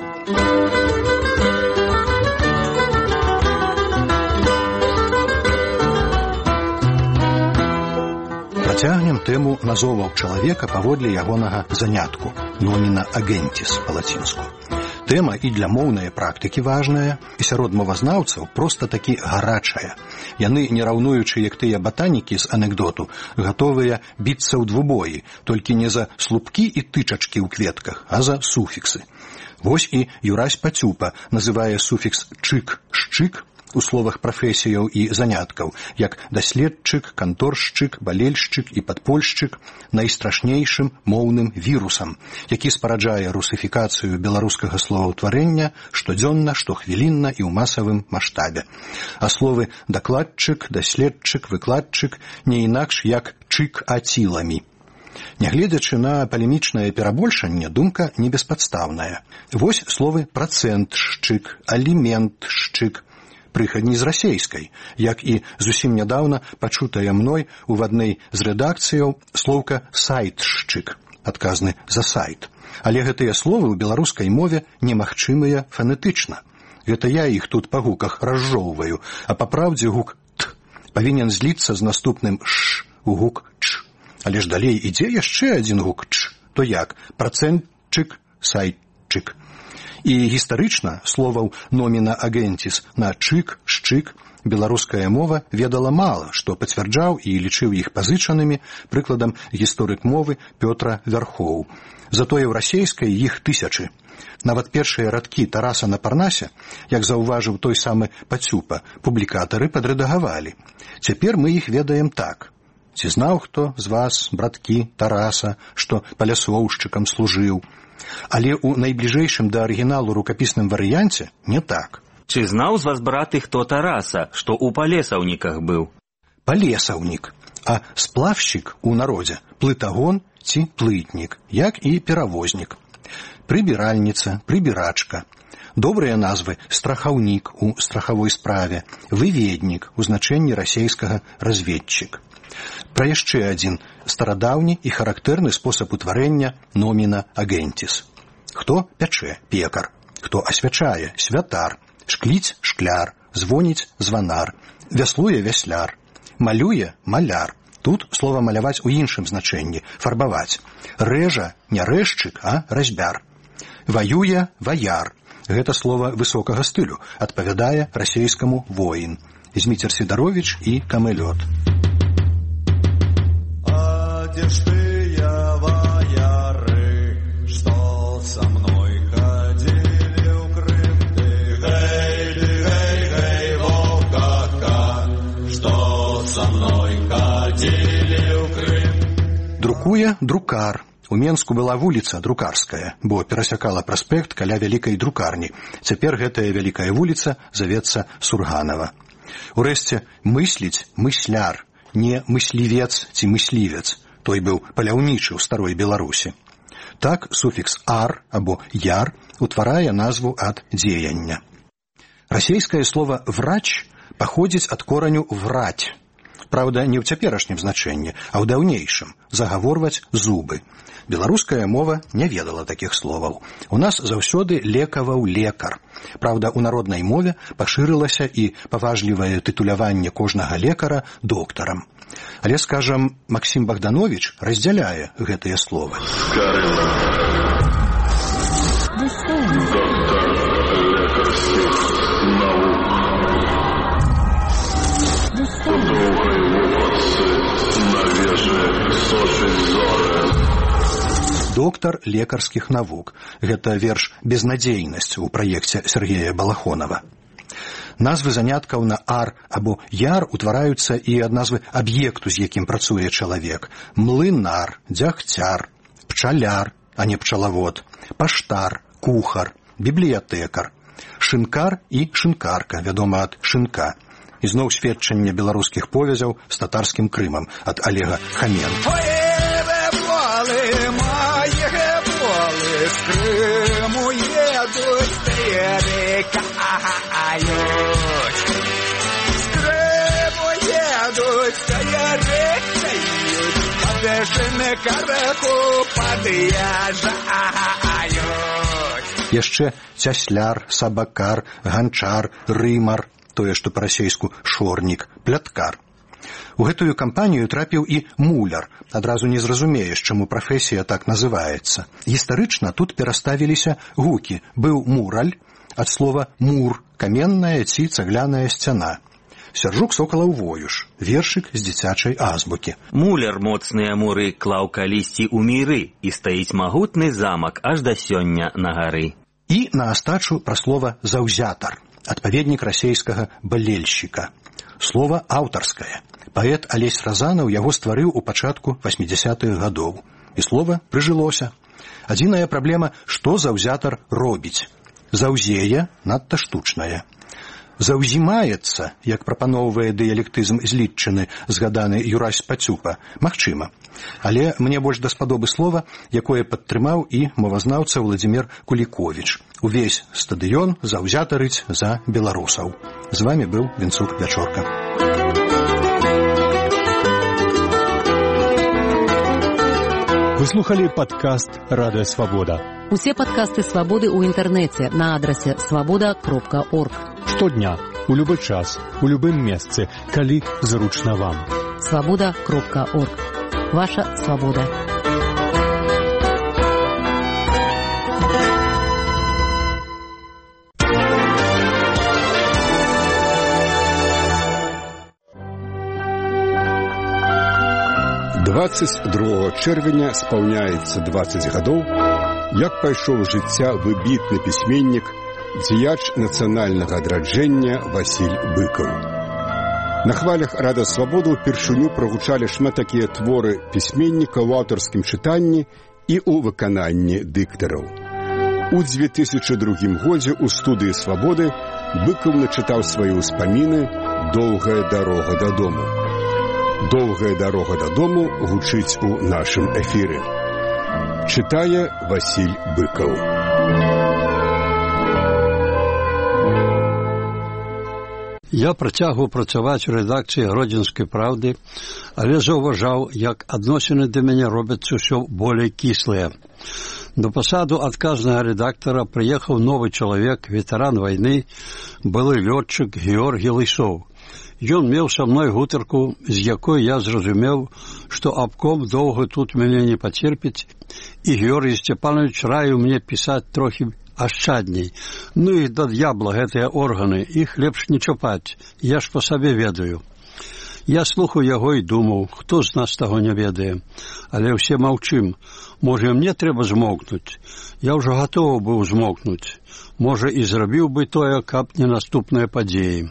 Працягнем тэму назоваў чалавека паводле ягонага занятку, номіна агентіс па-лацінску. Тэма і для моўнай практыкі важная, і сярод мовазнаўцаў проста такі гарачая. Яны, не раўнуючы, як тыя батанікі з анекдоту, гатовыя біцца ў двубоі, толькі не за слупкі і тычачкі ў кветках, а за суфіксы. Вось і Юрась Пацюпа называе суфікс «чык», «шчык» у словах прафесіяў і заняткаў, як даследчык, канторшчык, балельшчык і падпольшчык найстрашнейшым моўным вірусам, які спараджае русыфікацыю беларускага словаўтварэння штодзённа, штохвілінна і ў масавым маштабе. А словы дакладчык, даследчык, выкладчык не інакш як чык-аціламі. Нягледзячы на палемічнае перабольшанне, думка не беспадстаўная. Вось словы працэнтшчык, аліментшчык, прыхадні з расейскай, як і зусім нядаўна пачутая мной у адной з рэдакцыяў слоўка «сайтшчык», адказны за сайт. Але гэтыя словы ў беларускай мове немагчымыя фанетычна. Гэта я іх тут па гуках разжоўваю, а па праўдзе гук «т» павінен зліцца з наступным «ш» у гук «ч». Але ж далей ідзе яшчэ адзін гук «ч», то як працэнтчык, сайтчык. І гістарычна словаў номіна агентіс на чык, шчык беларуская мова ведала мала, што пацвярджаў і лічыў іх пазычанымі прыкладам гісторык мовы Пётра Вярхоў. Затое ў расейскай іх тысячы. Нават першыя радкі Тараса на Парнасе, як заўважыў той самы Пацюпа, публікатары падрэдагавалі. Цяпер мы іх ведаем так. Ці знаў хто з вас, браткі Тараса, што паляслоўшчыкам служыў? Але ў найбліжэйшым да арыгіналу рукапісным варыянце не так. Ці знаў з вас, браты, хто Тараса, што ў палесаўніках быў? Палесаўнік, а сплавшчык у народзе плытагон ці плытнік, як і перавознік. Прыбіральніца, прыбірачка. Добрыя назвы страхаўнік у страхавой справе, выведнік у значэнні расейскага разведчык. Пра яшчэ адзін старадаўні і характэрны спосаб утварэння номіна агентис. Хто пячэ – пекар, хто асвячае – святар, шкліць – шкляр, звоніць – званар, вяслуе – вясляр, малюе – маляр. Тут слова маляваць у іншым значэнні – фарбаваць. Рэжа – не рэзчык, а разьбяр. Ваюе – ваяр. Гэта слова высокага стылю, адпавядае расейскаму воін. Зміцер Сідаровіч і Камэлёт. А дзе ж тыя ваяры, што са мной хадзілі ў Крым? Ты гэй, вовка, што са мной хадзілі ў Крым? Друкуе друкар. У Менску была вуліца Друкарская, бо перасякала праспект каля вялікай друкарні. Цяпер гэтая вялікая вуліца завецца Сурганава. Урэшце, мысліць – мысляр, не мыслівец ці мыслівец. Той быў паляўнічы ў старой Беларусі. Так суфікс «ар» або «яр» утварае назву ад дзеяння. Расейскае слова «врач» паходзіць ад кораню «враць». Праўда, не ў цяперашнім значэнні, а ў даўнейшым – загаворваць зубы. Беларуская мова не ведала такіх словаў. У нас заўсёды лекаваў лекар. Праўда, у народнай мове пашырылася і паважлівае тытуляванне кожнага лекара доктарам. Але, скажам, Максім Богданович раздзяляе гэтыя словы. Доктар лекарскіх навук. Гэта верш «Безнадзейнасць» у праекце Сергея Балахонова. Назвы заняткаў на «ар» або «яр» утвараюцца і ад назвы аб'екту, з якім працуе чалавек. Млынар, дзягцяр, пчаляр, а не пчалавод, паштар, кухар, бібліятэкар, шынкар і шынкарка, вядома ад шынка. І зноў сведчанне беларускіх повязяў з татарскім Крымам ад Олега Хаменко. З Криму едуть, перекають. З Криму едуть, перекають. Подешене караку подъезжают. Яшчэ цясляр, сабакар, ганчар, рымар, тое, што па-расейску шорнік, пляткар. У гэтую кампанію трапіў і муляр. Адразу не зразумееш, чаму прафесія так называецца. Гістарычна тут пераставіліся гукі. Быў мураль, ад слова мур, каменная ці цагляная сцяна. Сяржук Сокалаў Воюш, вершык з дзіцячай азбукі. Муляр моцныя муры клаў калісьці ў міры, і стаіць магутны замак аж да сёння на гары. І на астачу пра слова заўзятар, адпаведнік расейскага балельшчыка. Слова аўтарскае. Паэт Алесь Разанаў яго стварыў у пачатку 80-х гадоў. І слова прыжылося. Адзіная праблема, што заўзятар робіць. Заўзее надта штучнае. Заўзімаецца, як прапаноўвае дыялектызм злітчыны, згаданы Юрась Пацюпа, магчыма. Але мне больш даспадобы слова, якое падтрымаў і мовазнаўца Владзімір Куліковіч. Увесь стадыён заўзятарыць за беларусаў. З вамі быў Вінцук Вячорка. Вы слухали падкаст «Радыё Свабода». Усе падкасты «Свабоды» ў інтэрнэце на адрасе свабода.орг. Штодня, у любы час, у любым месцы, калі зручна вам. Свабода.орг. Ваша свабода. «22 чэрвеня спаўняецца 20 гадоў, як пайшоў з жыцця выбітны пісьменнік, дзеяч нацыянальнага адраджэння Васіль Быкаў. На хвалях «Радыё Свабода» упершыню прагучалі шмат такія творы пісьменніка ў аўтарскім чытанні і ў выкананні дыктараў. У 2002 годзе ў студыі «Свабоды» Быкаў начытаў свае ўспаміны «Доўгая дарога дадому». «Доўгая дарога дадому» гучыць у нашым эфіры. Чытае Васіль Быкаў. Я працягваў працаваць у рэдакцыі «Гродзенскай праўды» але заўважаў, як адносіны да мяне робяцца ўсё болей кіслыя. На пасаду адказнага рэдактара прыехаў новы чалавек, ветэран вайны, былы лётчык Георгій Лысоў. Ён меў са мной гутарку, з якой я зразумеў, што абком доўга тут мяне не пацерпіць, і Георгій Сцепанович раіў мне пісаць трохі ашчадней. Ну і да д'ябла гэтыя органы, іх лепш не чапаць, я ж па сабе ведаю. Я слухаў яго і думаў, хто з нас таго не ведае. Але ўсе маўчым. Можа, мне трэба змоўкнуць. Я ўжо гатовы быў змоўкнуць. Можа, і зрабіў бы тое, каб не наступныя падзеі.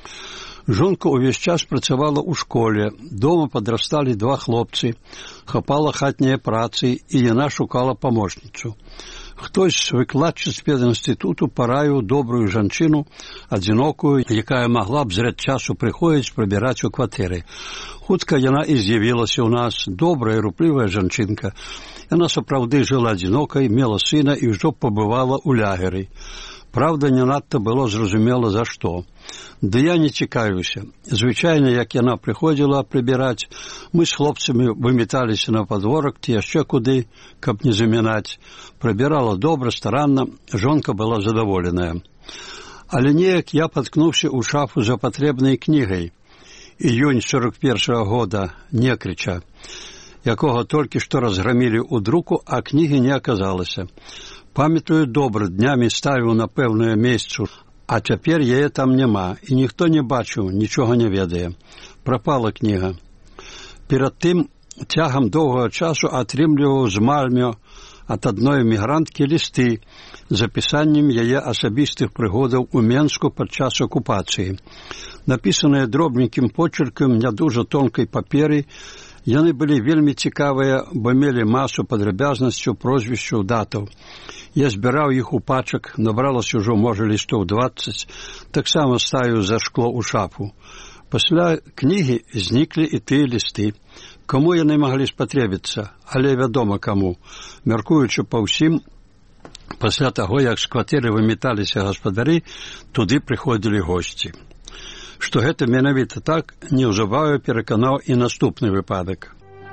Жонка ўвесь час працавала ў школе. Дома падрасталі 2 хлопцы. Хапала хатнія працы, і яна шукала памочніцу. Хтось з выкладчыц пединстытуту параіў добрую жанчыну, адзінокую, якая магла б зрэд часу прыходзіць прыбіраць у кватэры. Хутка яна і з'явілася ў нас, добрая, руплівая жанчынка. Яна сапраўды жыла адзінокай, мела сына і ўжо пабывала ў лагеры. Правда, не надта было зразумела за што. Ды я не цікавіўся. Звычайна, як яна прыходзіла прыбіраць, мы з хлопцамі выметаліся на падворак ці яшчэ куды, каб не замінаць. Прыбірала добра, старанна, жонка была задаволеная. Але неяк я паткнуўся ў шафу за патрэбнай кнігай. Іюнь 41-го года, Некрыча, якога толькі што разграмілі ў друку, а кнігі не аказалася. Памятаю добра, днямі ставіў на пэўнае месцу, а цяпер яе там няма, і ніхто не бачыў, нічога не ведае. Прапала кніга. Перад тым, цягам доўгага часу атрымліваў з Мальмё ад адной эмігранткі лісты з апісаннем яе асабістых прыгодаў у Менску падчас акупацыі. Напісаныя дробненькім почеркам не дужа тонкай паперы, яны былі вельмі цікавыя, бо мелі масу падрабязнасцяў, прозвішчаў, датаў. Я збіраў іх у пачак, набралася ўжо, можа, лістоў 20, таксама ставіў за шкло ў шафу. Пасля кнігі зніклі і тыя лісты. Каму яны маглі спатрэбіцца, але вядома каму. Мяркуючы па ўсім, пасля таго, як з кватэры выметаліся гаспадары, туды прыходзілі госці. Што гэта менавіта так, неўзабаве пераканаў і наступны выпадак.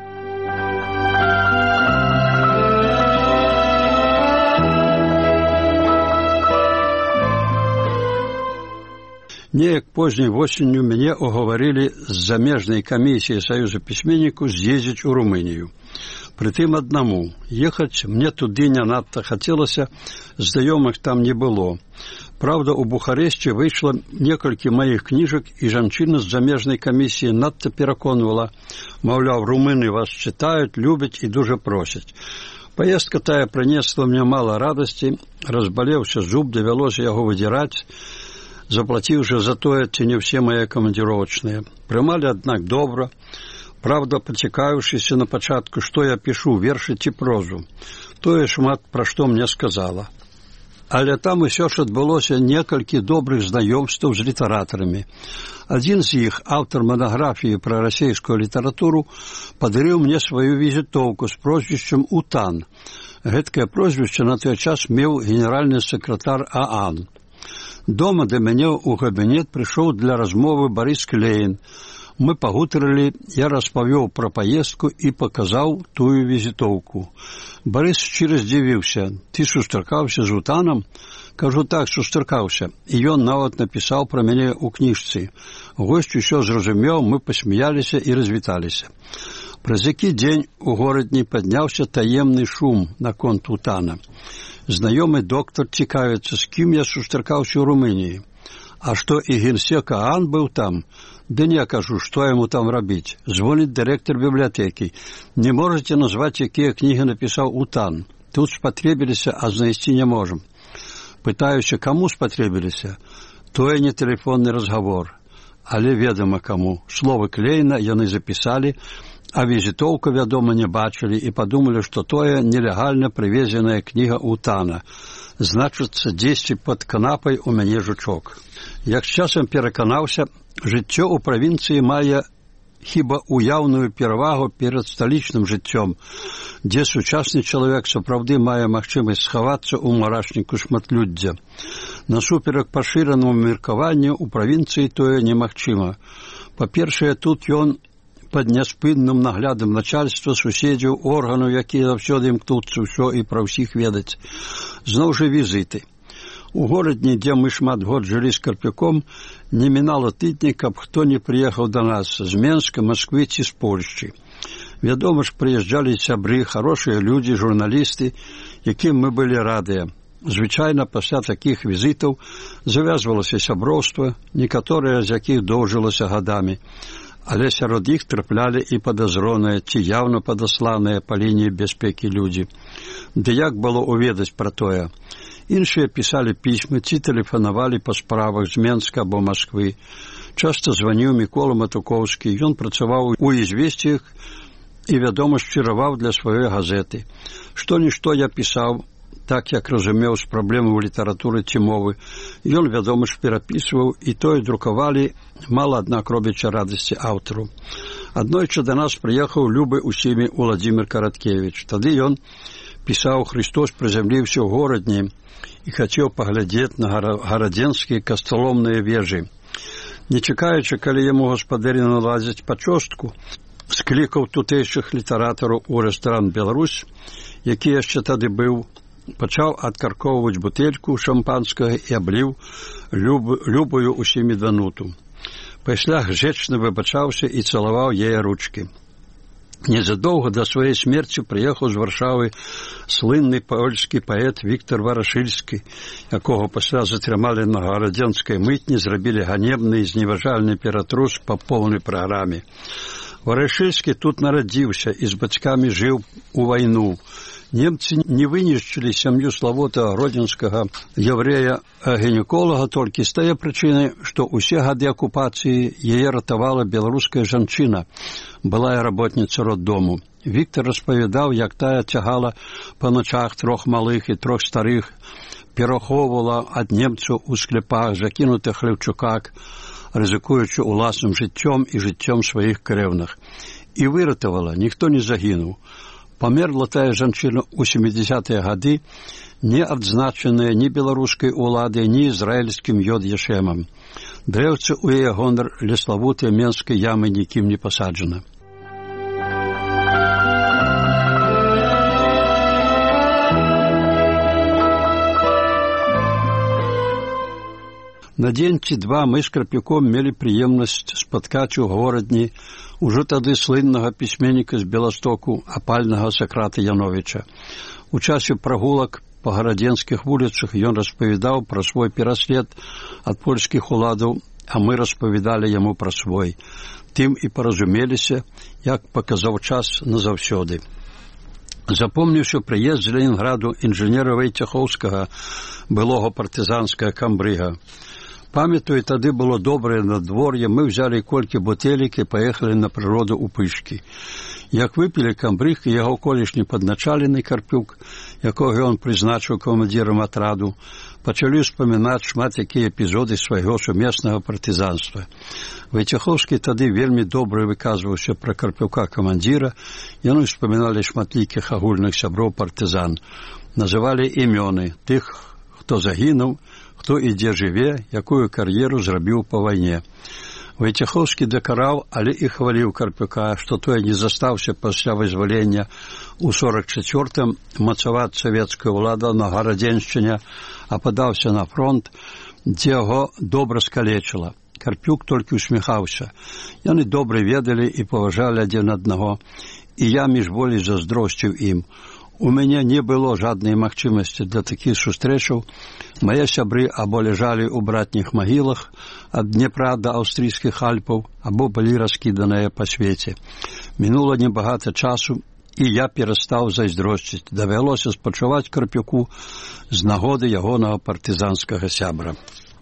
Неяк позняй восенню мяне угаварылі з замежнай камісіі Саюза пісьменнікаў з'ездзіць у Румынію. Прытым аднаму. Ехаць мне туды не надта хацелася, знаёмых там не было. Правда, у Бухарэсце выйшла некалькі маіх кніжак, і жанчына з замежнай камісіі надта пераконвала. Маўляў, румыны вас чытаюць, любяць і дужа просяць. Паездка тая прынесла мне мала радасці, разбалеўся зуб, давялося яго выдзіраць, заплаціўшы за тое, ці не ўсе мае камандзіровачныя. Прымалі, аднак, добра. Правда, пацікавіўшыся на пачатку, што я пішу, вершы ці прозу. Тое шмат пра што мне сказала. Але там усё ж адбылося некалькі добрых знаёмстваў з літаратарамі. Адзін з іх, аўтар манаграфіі пра расейскую літаратуру, падарыў мне сваю візітоўку з прозвішчам Утан. Гэткае прозвішча на той час меў генеральны сакратар ААН. Дома да мяне ў кабінет прыйшоў для размовы Барыс Клейн. Мы пагутарылі, я распавёў пра паездку і паказаў тую візітоўку. Барыс шчыра здзівіўся. Ты сустракаўся з Утанам? Кажу, так, сустракаўся. І ён нават напісаў пра мяне ў кніжцы. Госць усё зразумеў, мы пасмяяліся і развіталіся. Праз які дзень у горадні падняўся таемны шум наконт Утана. Знаёмы доктар цікавіцца, з кім я сустракаўся ў Румыніі. А што і генсек ААН быў там? Ды не, кажу, што яму там рабіць. Звоніць дырэктар бібліятэкі. Не можаце назваць, якія кнігі напісаў Утан. Тут спатрэбіліся, а знайсці не можам. Пытаюся, каму спатрэбіліся? Тое не тэлефонны разгавор. Але ведама каму. Словы Клейна яны запісалі, а візітоўку, вядома, не бачылі і падумалі, што тое нелегальна прывезеная кніга Утана. Значыцца, дзесьці пад канапай у мяне жучок. Як з часам пераканаўся, жыццё ў правінцыі мае хіба уяўную перавагу перад сталічным жыццём, дзе сучасны чалавек сапраўды мае магчымасць схавацца ў мурашніку шматлюддзя. Насуперак пашыранаму меркаванню, у правінцыі тое немагчыма. Па-першае, тут ён пад няспынным наглядам начальства, суседзяў, органаў, якія заўсёды імкнуцца ўсё і пра ўсіх ведаць. Зноў жа візіты. У горадні, дзе мы шмат год жылі з Карпюком, не мінала тыдня, каб хто не прыехаў да нас з Менска, Масквы ці з Польшчы. Вядома ж, прыязджалі сябры, хорошыя людзі, журналісты, якім мы былі радыя. Звычайна пасля такіх візітаў завязвалася сяброўства, некаторыя з якіх доўжылася гадамі, але сярод іх траплялі і падазроныя ці яўна падасланыя па лініі бяспекі людзі. Ды як было ўведаць пра тое? Іншыя пісалі пісьмы ці тэлефанавалі па справах з Менска або Масквы. Часта званіў Мікола Матукоўскі, ён працаваў у «Ізвесціях» і, вядома, шчыраваў для сваёй газеты. Што-нішто я пісаў, так як разумеў з праблемы ў літаратуры ці мовы. Ён, вядома ж, перапісваў, і тое друкавалі, мала, аднак, робячы радасці аўтару. Аднойчы да нас прыехаў любы усімі Уладзімір Караткевіч. Тады ён пісаў «Христос прызямліўся ў горадні» і хацеў паглядзець на гарадзенскія касталомныя вежы. Не чакаючы, калі яму гаспадары наладзяць пачостку, склікаў тутэйшых літаратараў у рэстаран «Беларусь», які яшчэ тады быў, пачаў адкаркоўваць бутэльку шампанскага і абліў любую усімі дануту. Пасля гжэчна выбачаўся і цалаваў яе ручкі. Незадоўга да сваёй смерці прыехаў з Варшавы слынны польскі паэт Віктор Варашыльскі, якога пасля затрымалі на гарадзенскай мытні, зрабілі ганебны і зневажальны ператрус па поўнай праграме. Варашыльскі тут нарадзіўся і з бацькамі жыў у вайну. Немцы не вынішчылі сям'ю славутага гродзенскага яўрэя-гінеколага толькі з тае прычыны, што ўсе гады акупацыі яе ратавала беларуская жанчына, былая работніца роддому. Віктор распавядаў, як тая цягала па начах 3 малых і 3 старых, перахоўвала ад немцаў у скляпах, закінутых хлеўчуках, рызыкуючы ўласным жыццём і жыццём сваіх крэўных. І выратавала, ніхто не загінуў. Памерла тая жанчына ў 70-е гады, не адзначаная ні беларускай уладай, ні ізраільскім Йод-Яшемам. Дрэўца ў яе гонар ля славутай Менскай ямы нікім не пасаджана. На дзень ці два мы з Карпюком мелі прыемнасць спаткаць у горадні ужо тады слыннага пісьменніка з Беластоку, апальнага Сакрата Яновіча. У часе прагулак па гарадзенскіх вуліцах ён распавядаў пра свой пераслед ад польскіх уладаў, а мы распавядалі яму пра свой. Тым і паразумеліся, як паказаў час назаўсёды. Запомніўся прыезд з Ленінграду інжынера Вайцяхоўскага, былога партызанскага камбрыга. Памятаю, тады было добрае надвор'е, мы взяли колькі бутэлек і паехалі на прыроду ў Пышкі. Як выпілі камбрыг і яго колішні падначалены Карпюк, якога ён прызначыў камандзірам атраду, пачалі ўспамінаць шмат якія эпізоды свайго сумеснага партызанства. Вайцяхоўскі тады вельмі добра выказваўся пра Карпюка камандзіра, яны ўспаміналі шматлікіх агульных сяброў партызан. Называлі імёны тых, хто загінуў, хто і дзе жыве, якую кар'еру зрабіў па вайне. Вайцяхоўскі дакараў, але і хваліў Карпюка, што той не застаўся пасля вызвалення ў 44-м мацаваць савецкая ўлада на Гарадзеншчыне, а падаўся на фронт, дзе яго добра скалечыла. Карпюк толькі усміхаўся. Яны добра ведалі і паважалі адзін аднаго, і я міжволі заздросціў ім. У мяне не было жаднай магчымасці для такіх сустрэчаў. Мае сябры або ляжалі ў братніх магілах ад Днепра да аўстрыйскіх Альпаў, або былі раскіданыя па свеце. Мінула небагата часу, і я перастаў зайздросціць. Давялося спачуваць Карпюку з нагоды ягонага партызанскага сябра.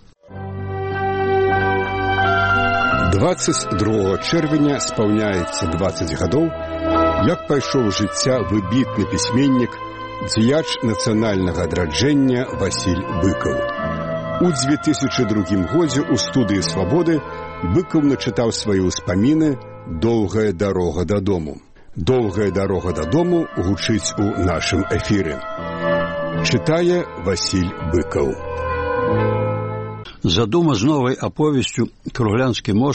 22 чэрвеня спаўняецца 20 гадоў, як пайшоў жыцця выбітны пісьменнік, дзеяч нацыянальнага адраджэння Васіль Быкаў. У 2002 годзе ў студыі «Свабоды» Быкаў начытаў свае ўспаміны «Доўгая дарога дадому». «Доўгая дарога дадому» гучыць у нашым эфіры. Чытае Васіль Быкаў. Задума з новай аповесцю «Круглянскі мост»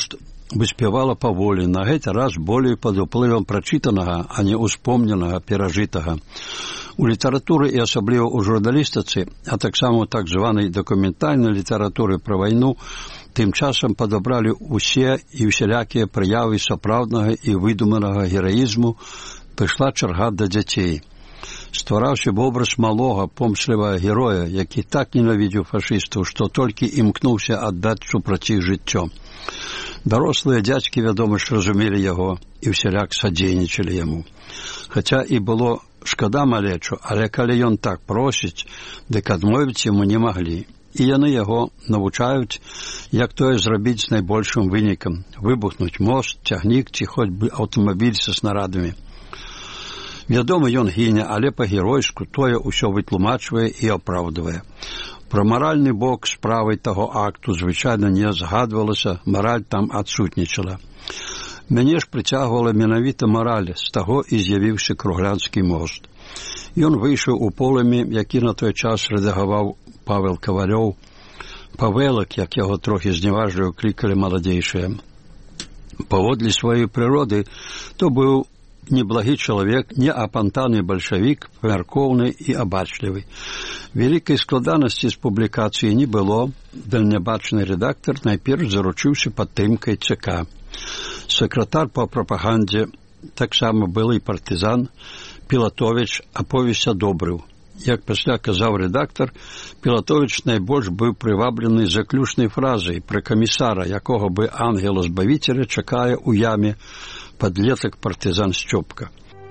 выспявала паволі, на гэты раз болей пад уплывам прачытанага, а не успомненага, перажытага. У літаратуры і асабліва ў журналістыцы, а таксама у так званай дакументальнай літаратуры пра вайну, тым часам падабралі ўсе і ўсялякія праявы сапраўднага і выдуманага гераізму, прыйшла чарга да дзяцей. Ствараўся вобраз малога, помслівага героя, які так ненавідзеў фашыстаў, што толькі імкнуўся аддаць супраць іх жыццё. Дарослыя дзядзькі, вядома ж, разумелі яго і ўсяляк садзейнічалі яму. Хаця і было шкада малечу, але калі ён так просіць, дык адмовіць яму не маглі. І яны яго навучаюць, як тое зрабіць з найбольшым вынікам – выбухнуць мост, цягнік ці хоць бы аўтамабіль са снарадамі. Вядома, ён гіне, але па-геройску тое ўсё вытлумачвае і апраўдвае. Пра маральны бок справы таго акту звычайна не згадвалася, мараль там адсутнічала. Мяне ж прыцягвала менавіта мараль, з таго і з'явіўся Круглянскі мост. Ён выйшаў у полымі, які на той час рэдагаваў Павел Кавалёў, Павелак, як яго трохі зневажліва клікалі маладзейшыя. Паводле сваёй прыроды, то быў неблагі чалавек, не апантаны бальшавік, памяркоўны і абачлівы. Вялікай складанасці з публікацыі не было, дальнябачны рэдактар найперш заручыўся падтрымкай ЦК. Сакратар па прапагандзе, таксама былы партызан, Пілатовіч аповесць адобрыў. Як пасля казаў рэдактар, Пілатовіч найбольш быў прываблены заключнай фразай пра камісара, якога бы ангела-збавіцеля чакае ў яме падлетак партызан Сцёпка.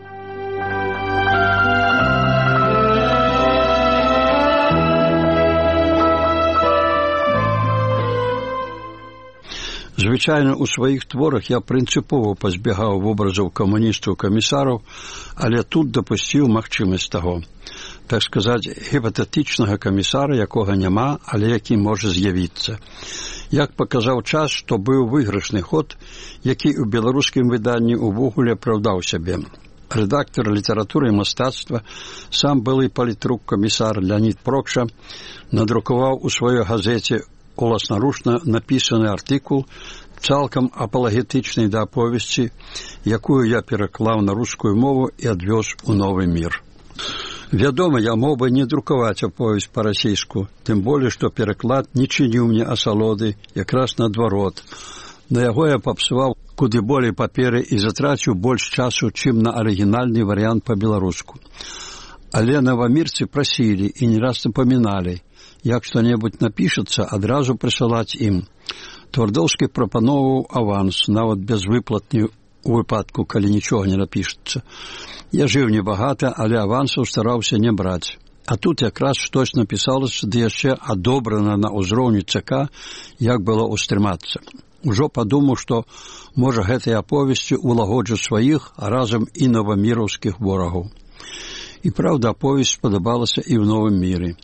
Звычайна ў сваіх творах я прынцыпова пазбягаў вобразаў камуністаў-камісараў, але тут дапусціў магчымасць таго. Так сказаць, гіпатэтычнага камісара, якога няма, але які можа з'явіцца. Як паказаў час, што быў выйгрышны ход, які ў беларускім выданні ўвогуле апраўдаў сябе. Рэдактар літаратуры і мастацтва, сам былы палітрук-камісар Леонід Прокша, надрукаваў у сваёй газеце уласнаручна напісаны артыкул, цалкам апалагетычнай да аповесці, якую я пераклаў на рускую мову і адвёз у новы мір. Вядома, я мог бы не друкаваць аповесць па-расейску, тым болей, што пераклад не чыніў мне асалоды, якраз наадварот. На яго я папсуваў куды болей паперы і затраціў больш часу, чым на арыгінальны варыянт па-беларуску. Але навамірцы прасілі і не раз напаміналі, як што-небудзь напішацца, адразу прысылаць ім. Твардоўскі прапаноўваў аванс, нават без выплатні у выпадку, калі нічога не напішацца. Я жыў небагата, але авансаў стараўся не браць. А тут якраз штось напісалася, ды яшчэ адобрана на ўзроўні ЦК, як было ўстрымацца. Ужо падумаў, што, можа, гэтай аповесцю улагоджу сваіх, а разам і новаміраўскіх ворагаў. І праўда, аповесць спадабалася і ў новым міры.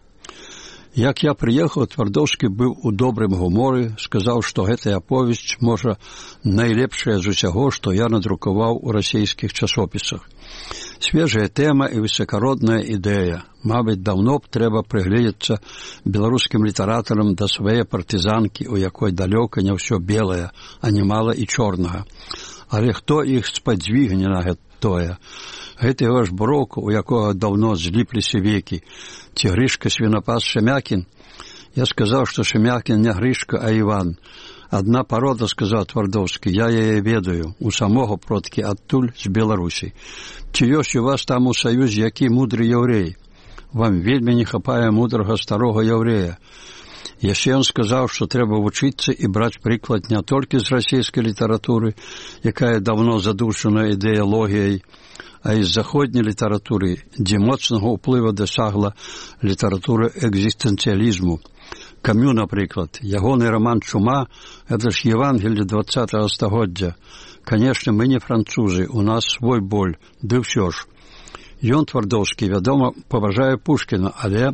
Як я прыехаў, Твардоўскі быў у добрым гуморы, сказаў, што гэтая аповесць, можа, найлепшая з усяго, што я надрукаваў у расійскіх часопісах. Свежая тэма і высакародная ідэя. Мабыць, даўно б трэба прыгледзецца беларускім літаратарам да свае партызанкі, у якой далёка не ўсё белае, а немала і чорнага. Але хто іх спадзвігне на гэтое? Гэты ваш брок, у якога даўно зліпліся векі, ці Грышка свінапас Шемякін? Я сказаў, што Шемякін не Грышка, а Іван. Адна парода, сказаў Твардоўскі, я яе ведаю, у самога продкі адтуль з Беларусі. Ці ёсць у вас там у Саюзе які мудры яўрей? Вам вельмі не хапае мудрага старога яўрэя. Яшчэ ён сказаў, што трэба вучыцца і браць прыклад не толькі з расійскай літаратуры, якая даўно задушана ідэалогіяй, а і з заходняй літаратуры, дзе моцнага ўплыва дасягла літаратура экзістэнцыялізму. Камю, напрыклад, ягоны раман «Чума» – гэта ж Евангелле 20-го стагоддзя. Канешне, мы не французы, у нас свой боль, ды ўсё ж. Ён, Твардоўскі, вядома, паважае Пушкіна, але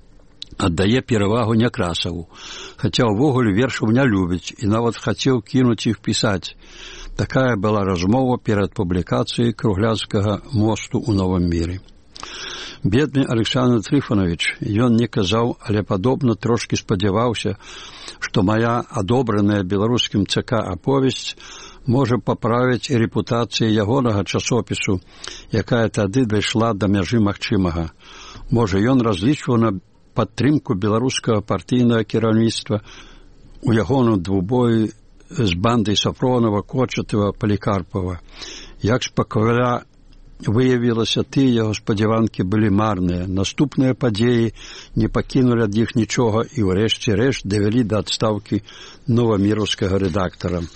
аддае перавагу Някрасаву. Хаця ўвогуле вершаў не любіць і нават хацеў кінуць іх пісаць. Такая была размова перад публікацыяй Круглянскага мосту ў новым міры. Бедны Александр Трифонович, ён не казаў, але падобна трошкі спадзяваўся, што моя адобраная беларускім ЦК аповесць можа паправіць і рэпутацыю ягонага часопісу, якая тады дайшла да мяжы магчымага. Можа, ён разлічваў на падтрымку беларускага партыйнага кіраўніцтва у ягоным двубоі з бандай Сафронова, Кочатова, Палікарпова. Як спакойна выявілася, тыя яго спадзяванкі былі марныя. Наступныя падзеі не пакінулі ад іх нічога і ўрэшце рэшт давялі да адстаўкі новаміраўскага рэдактара.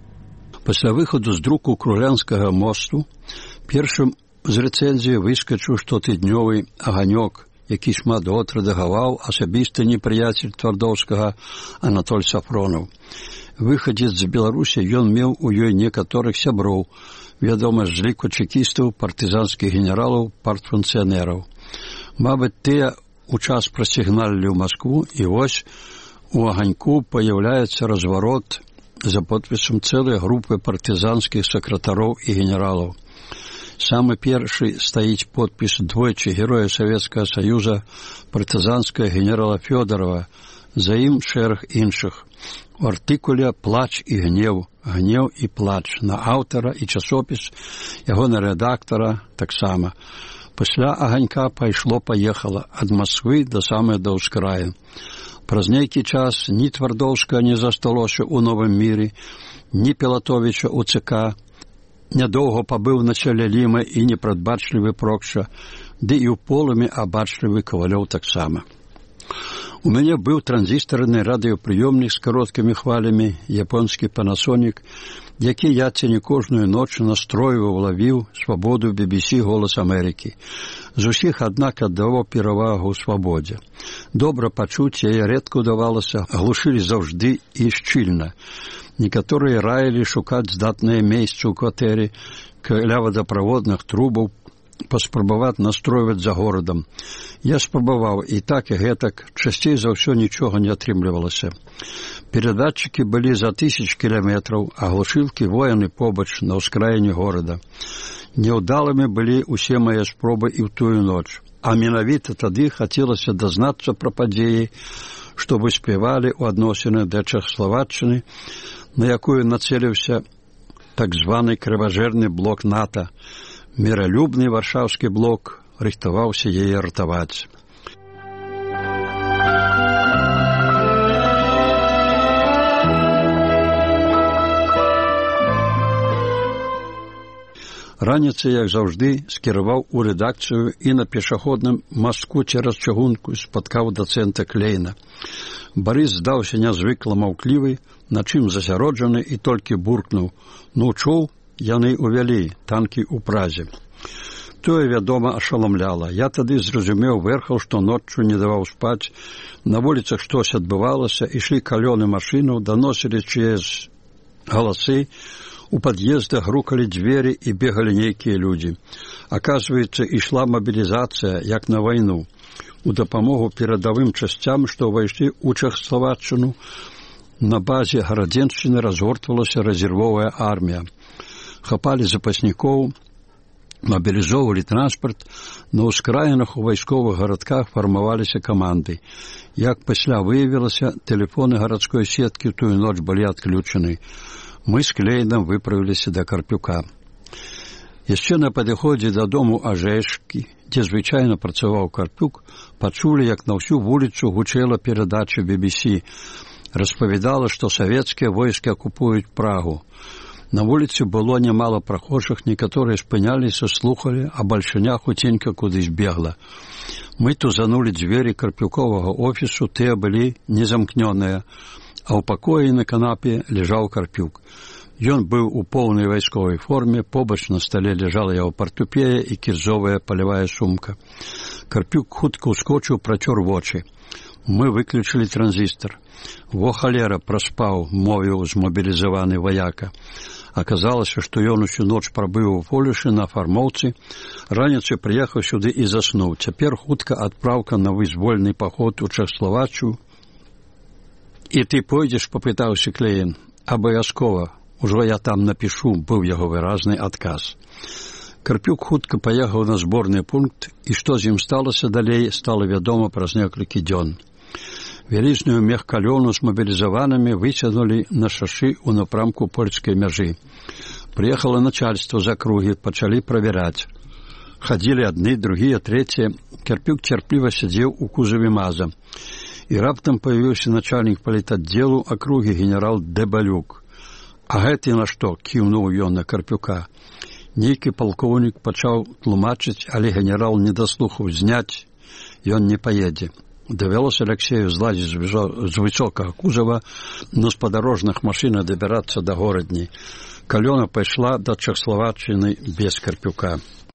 Пасля выхаду з друку Крулянскага мосту першым з рэцэнзіі выскачыў штотыднёвы «Аганёк», які шмат год рэдагаваў асабісты непрыяцель Твардоўскага Анатоль Сафронаў. Выхадзец з Беларусі, ён меў у ёй некаторых сяброў, вядома з ліку чекістаў, партызанскіх генералаў, партфункцыянераў. Мабыць, тыя у час прасігналілі ў Маскву, і вось у «Аганьку» паяўляецца разварот за подпісам цэлай групы партызанскіх сакратароў і генералаў. Самы першы стаіць подпіс двойчы героя Савецкага Саюза партызанскага генерала Фёдорова, за ім шэраг іншых. У артыкуле «Плач і гнеў», «Гнеў і плач» на аўтара і часопіс, яго на рэдактара таксама. Пасля «Аганька» пайшло-паехала ад Москвы да самай да ўскрая. Праз нейкі час ні Твардоўскага не засталося ў Новым міры, ні Пілатовіча ў ЦК. Нядоўга пабыў на чале Ліма і непрадбачлівы Прокша, ды і ў полымі абачлівы Кавалёў таксама. У мяне быў транзістарны радыёпрыёмнік з кароткімі хвалямі, японскі Panasonic, які я ці не кожную ноч настройваў, лавіў свабоду BBC «Голас Амерыкі». З усіх, аднак, аддаваў перавагу свабодзе. Добра пачуць яе рэдка ўдавалася, глушылі заўжды і шчыльна. Некаторыя раілі шукаць здатнае месца ў кватэры, каля вадаправодных трубаў, паспрабаваць настройваць за горадам. Я спрабаваў і так, і гэтак, часцей за ўсё нічога не атрымлівалася. Перадатчыкі былі за 1000 кіламетраў, а глушылкі вояны побач на ўскраіне горада. Няўдалымі былі ўсе мае спробы і ў тую ноч. А менавіта тады хацелася дазнацца пра падзеі, што выспявалі ў адносіны да Чэхаславаччыны, на якую нацеліўся так званы крыважэрны блок НАТО. Міралюбны варшаўскі блок рыхтаваўся яе ратаваць. Раніцай, як заўжды, скіраваў у рэдакцыю і на пешаходным мастку цераз чыгунку спаткаў дацэнта Клейна. Барыс здаўся нязвыкла маўклівы, на чым засяроджаны і толькі буркнуў: «Ну, чуў, яны ўвялі танкі ў Празе». Тое, вядома, ашаламляла. Я тады зразумеў верхаў, што ноччу не даваў спаць. На вуліцах штось адбывалася, ішлі калёны машынаў, даносілі чыясь галасы, у пад'ездах грукалі дзверы і бегалі нейкія людзі. Аказваецца, ішла мабілізацыя, як на вайну. У дапамогу перадавым часцям, што ўвайшлі ў Чэхаславаччыну, на базе Гарадзеншчыны разгортвалася рэзервовая армія. Хапалі запаснікоў, мабілізоўвалі транспарт, на ўскраінах у вайсковых гарадках фармаваліся каманды. Як пасля выявілася, тэлефоны гарадской сеткі ў тую ноч былі адключаны. Мы з Клейнам выправіліся да Карпюка. Яшчэ на падыходзе дадому Ажэшкі, дзе звычайна працаваў Карпюк, пачулі, як на ўсю вуліцу гучэла перадача BBC. Распавядала, што савецкія войскі акупуюць Прагу. На вуліцы было нямала прахожых, некаторыя спыняліся, слухалі, а бальшыня хуценька кудысь бегла. Мы тузанулі дзверы Карпюковага офісу, тыя былі незамкнёныя, а ў пакоі на канапе ляжаў Карпюк. Ён быў у поўнай вайсковай форме, побач на стале ляжала яго партупея і кірзовая палявая сумка. Карпюк хутка ўскочыў, працёр вочы. Мы выключылі транзістар. «Во халера, праспаў», — мовіў змобілізаваны ваяка. Аказалася, што ён усю ноч прабыў у Полюшы на фармоўцы, раніцай прыехаў сюды і заснуў. Цяпер хутка адпраўка на вызвольны паход у Чэхаславаччыну. «І ты пойдзеш?» — папытаўся Клейн. «Абавязкова. Ужо я там напішу», — быў яго выразны адказ. Карпюк хутка паехаў на зборны пункт, і што з ім сталася далей, стала вядома праз некалькі дзён. Вялізную мехкалёну з мабілізаванымі выцягнулі на шашы ў напрамку польскай мяжы. Прыехала начальство з акругі, пачалі правяраць. Хадзілі адны, другія, трэція. Карпюк цярпліва сядзеў у кузаве МАЗа. І раптам паявіўся начальнік палітаддзелу акругі генерал Дэбалюк. А гэты на што? Кіўнуў ён на Карпюка. Нейкі палкоўнік пачаў тлумачыць, але генерал не даслухаў зняць, ён не паедзе. Давялося Алексею злазіць з высокага кузава на спадарожных машынах дабірацца да горадні. Калёна пайшла да Чэхаславаччыны без Карпюка.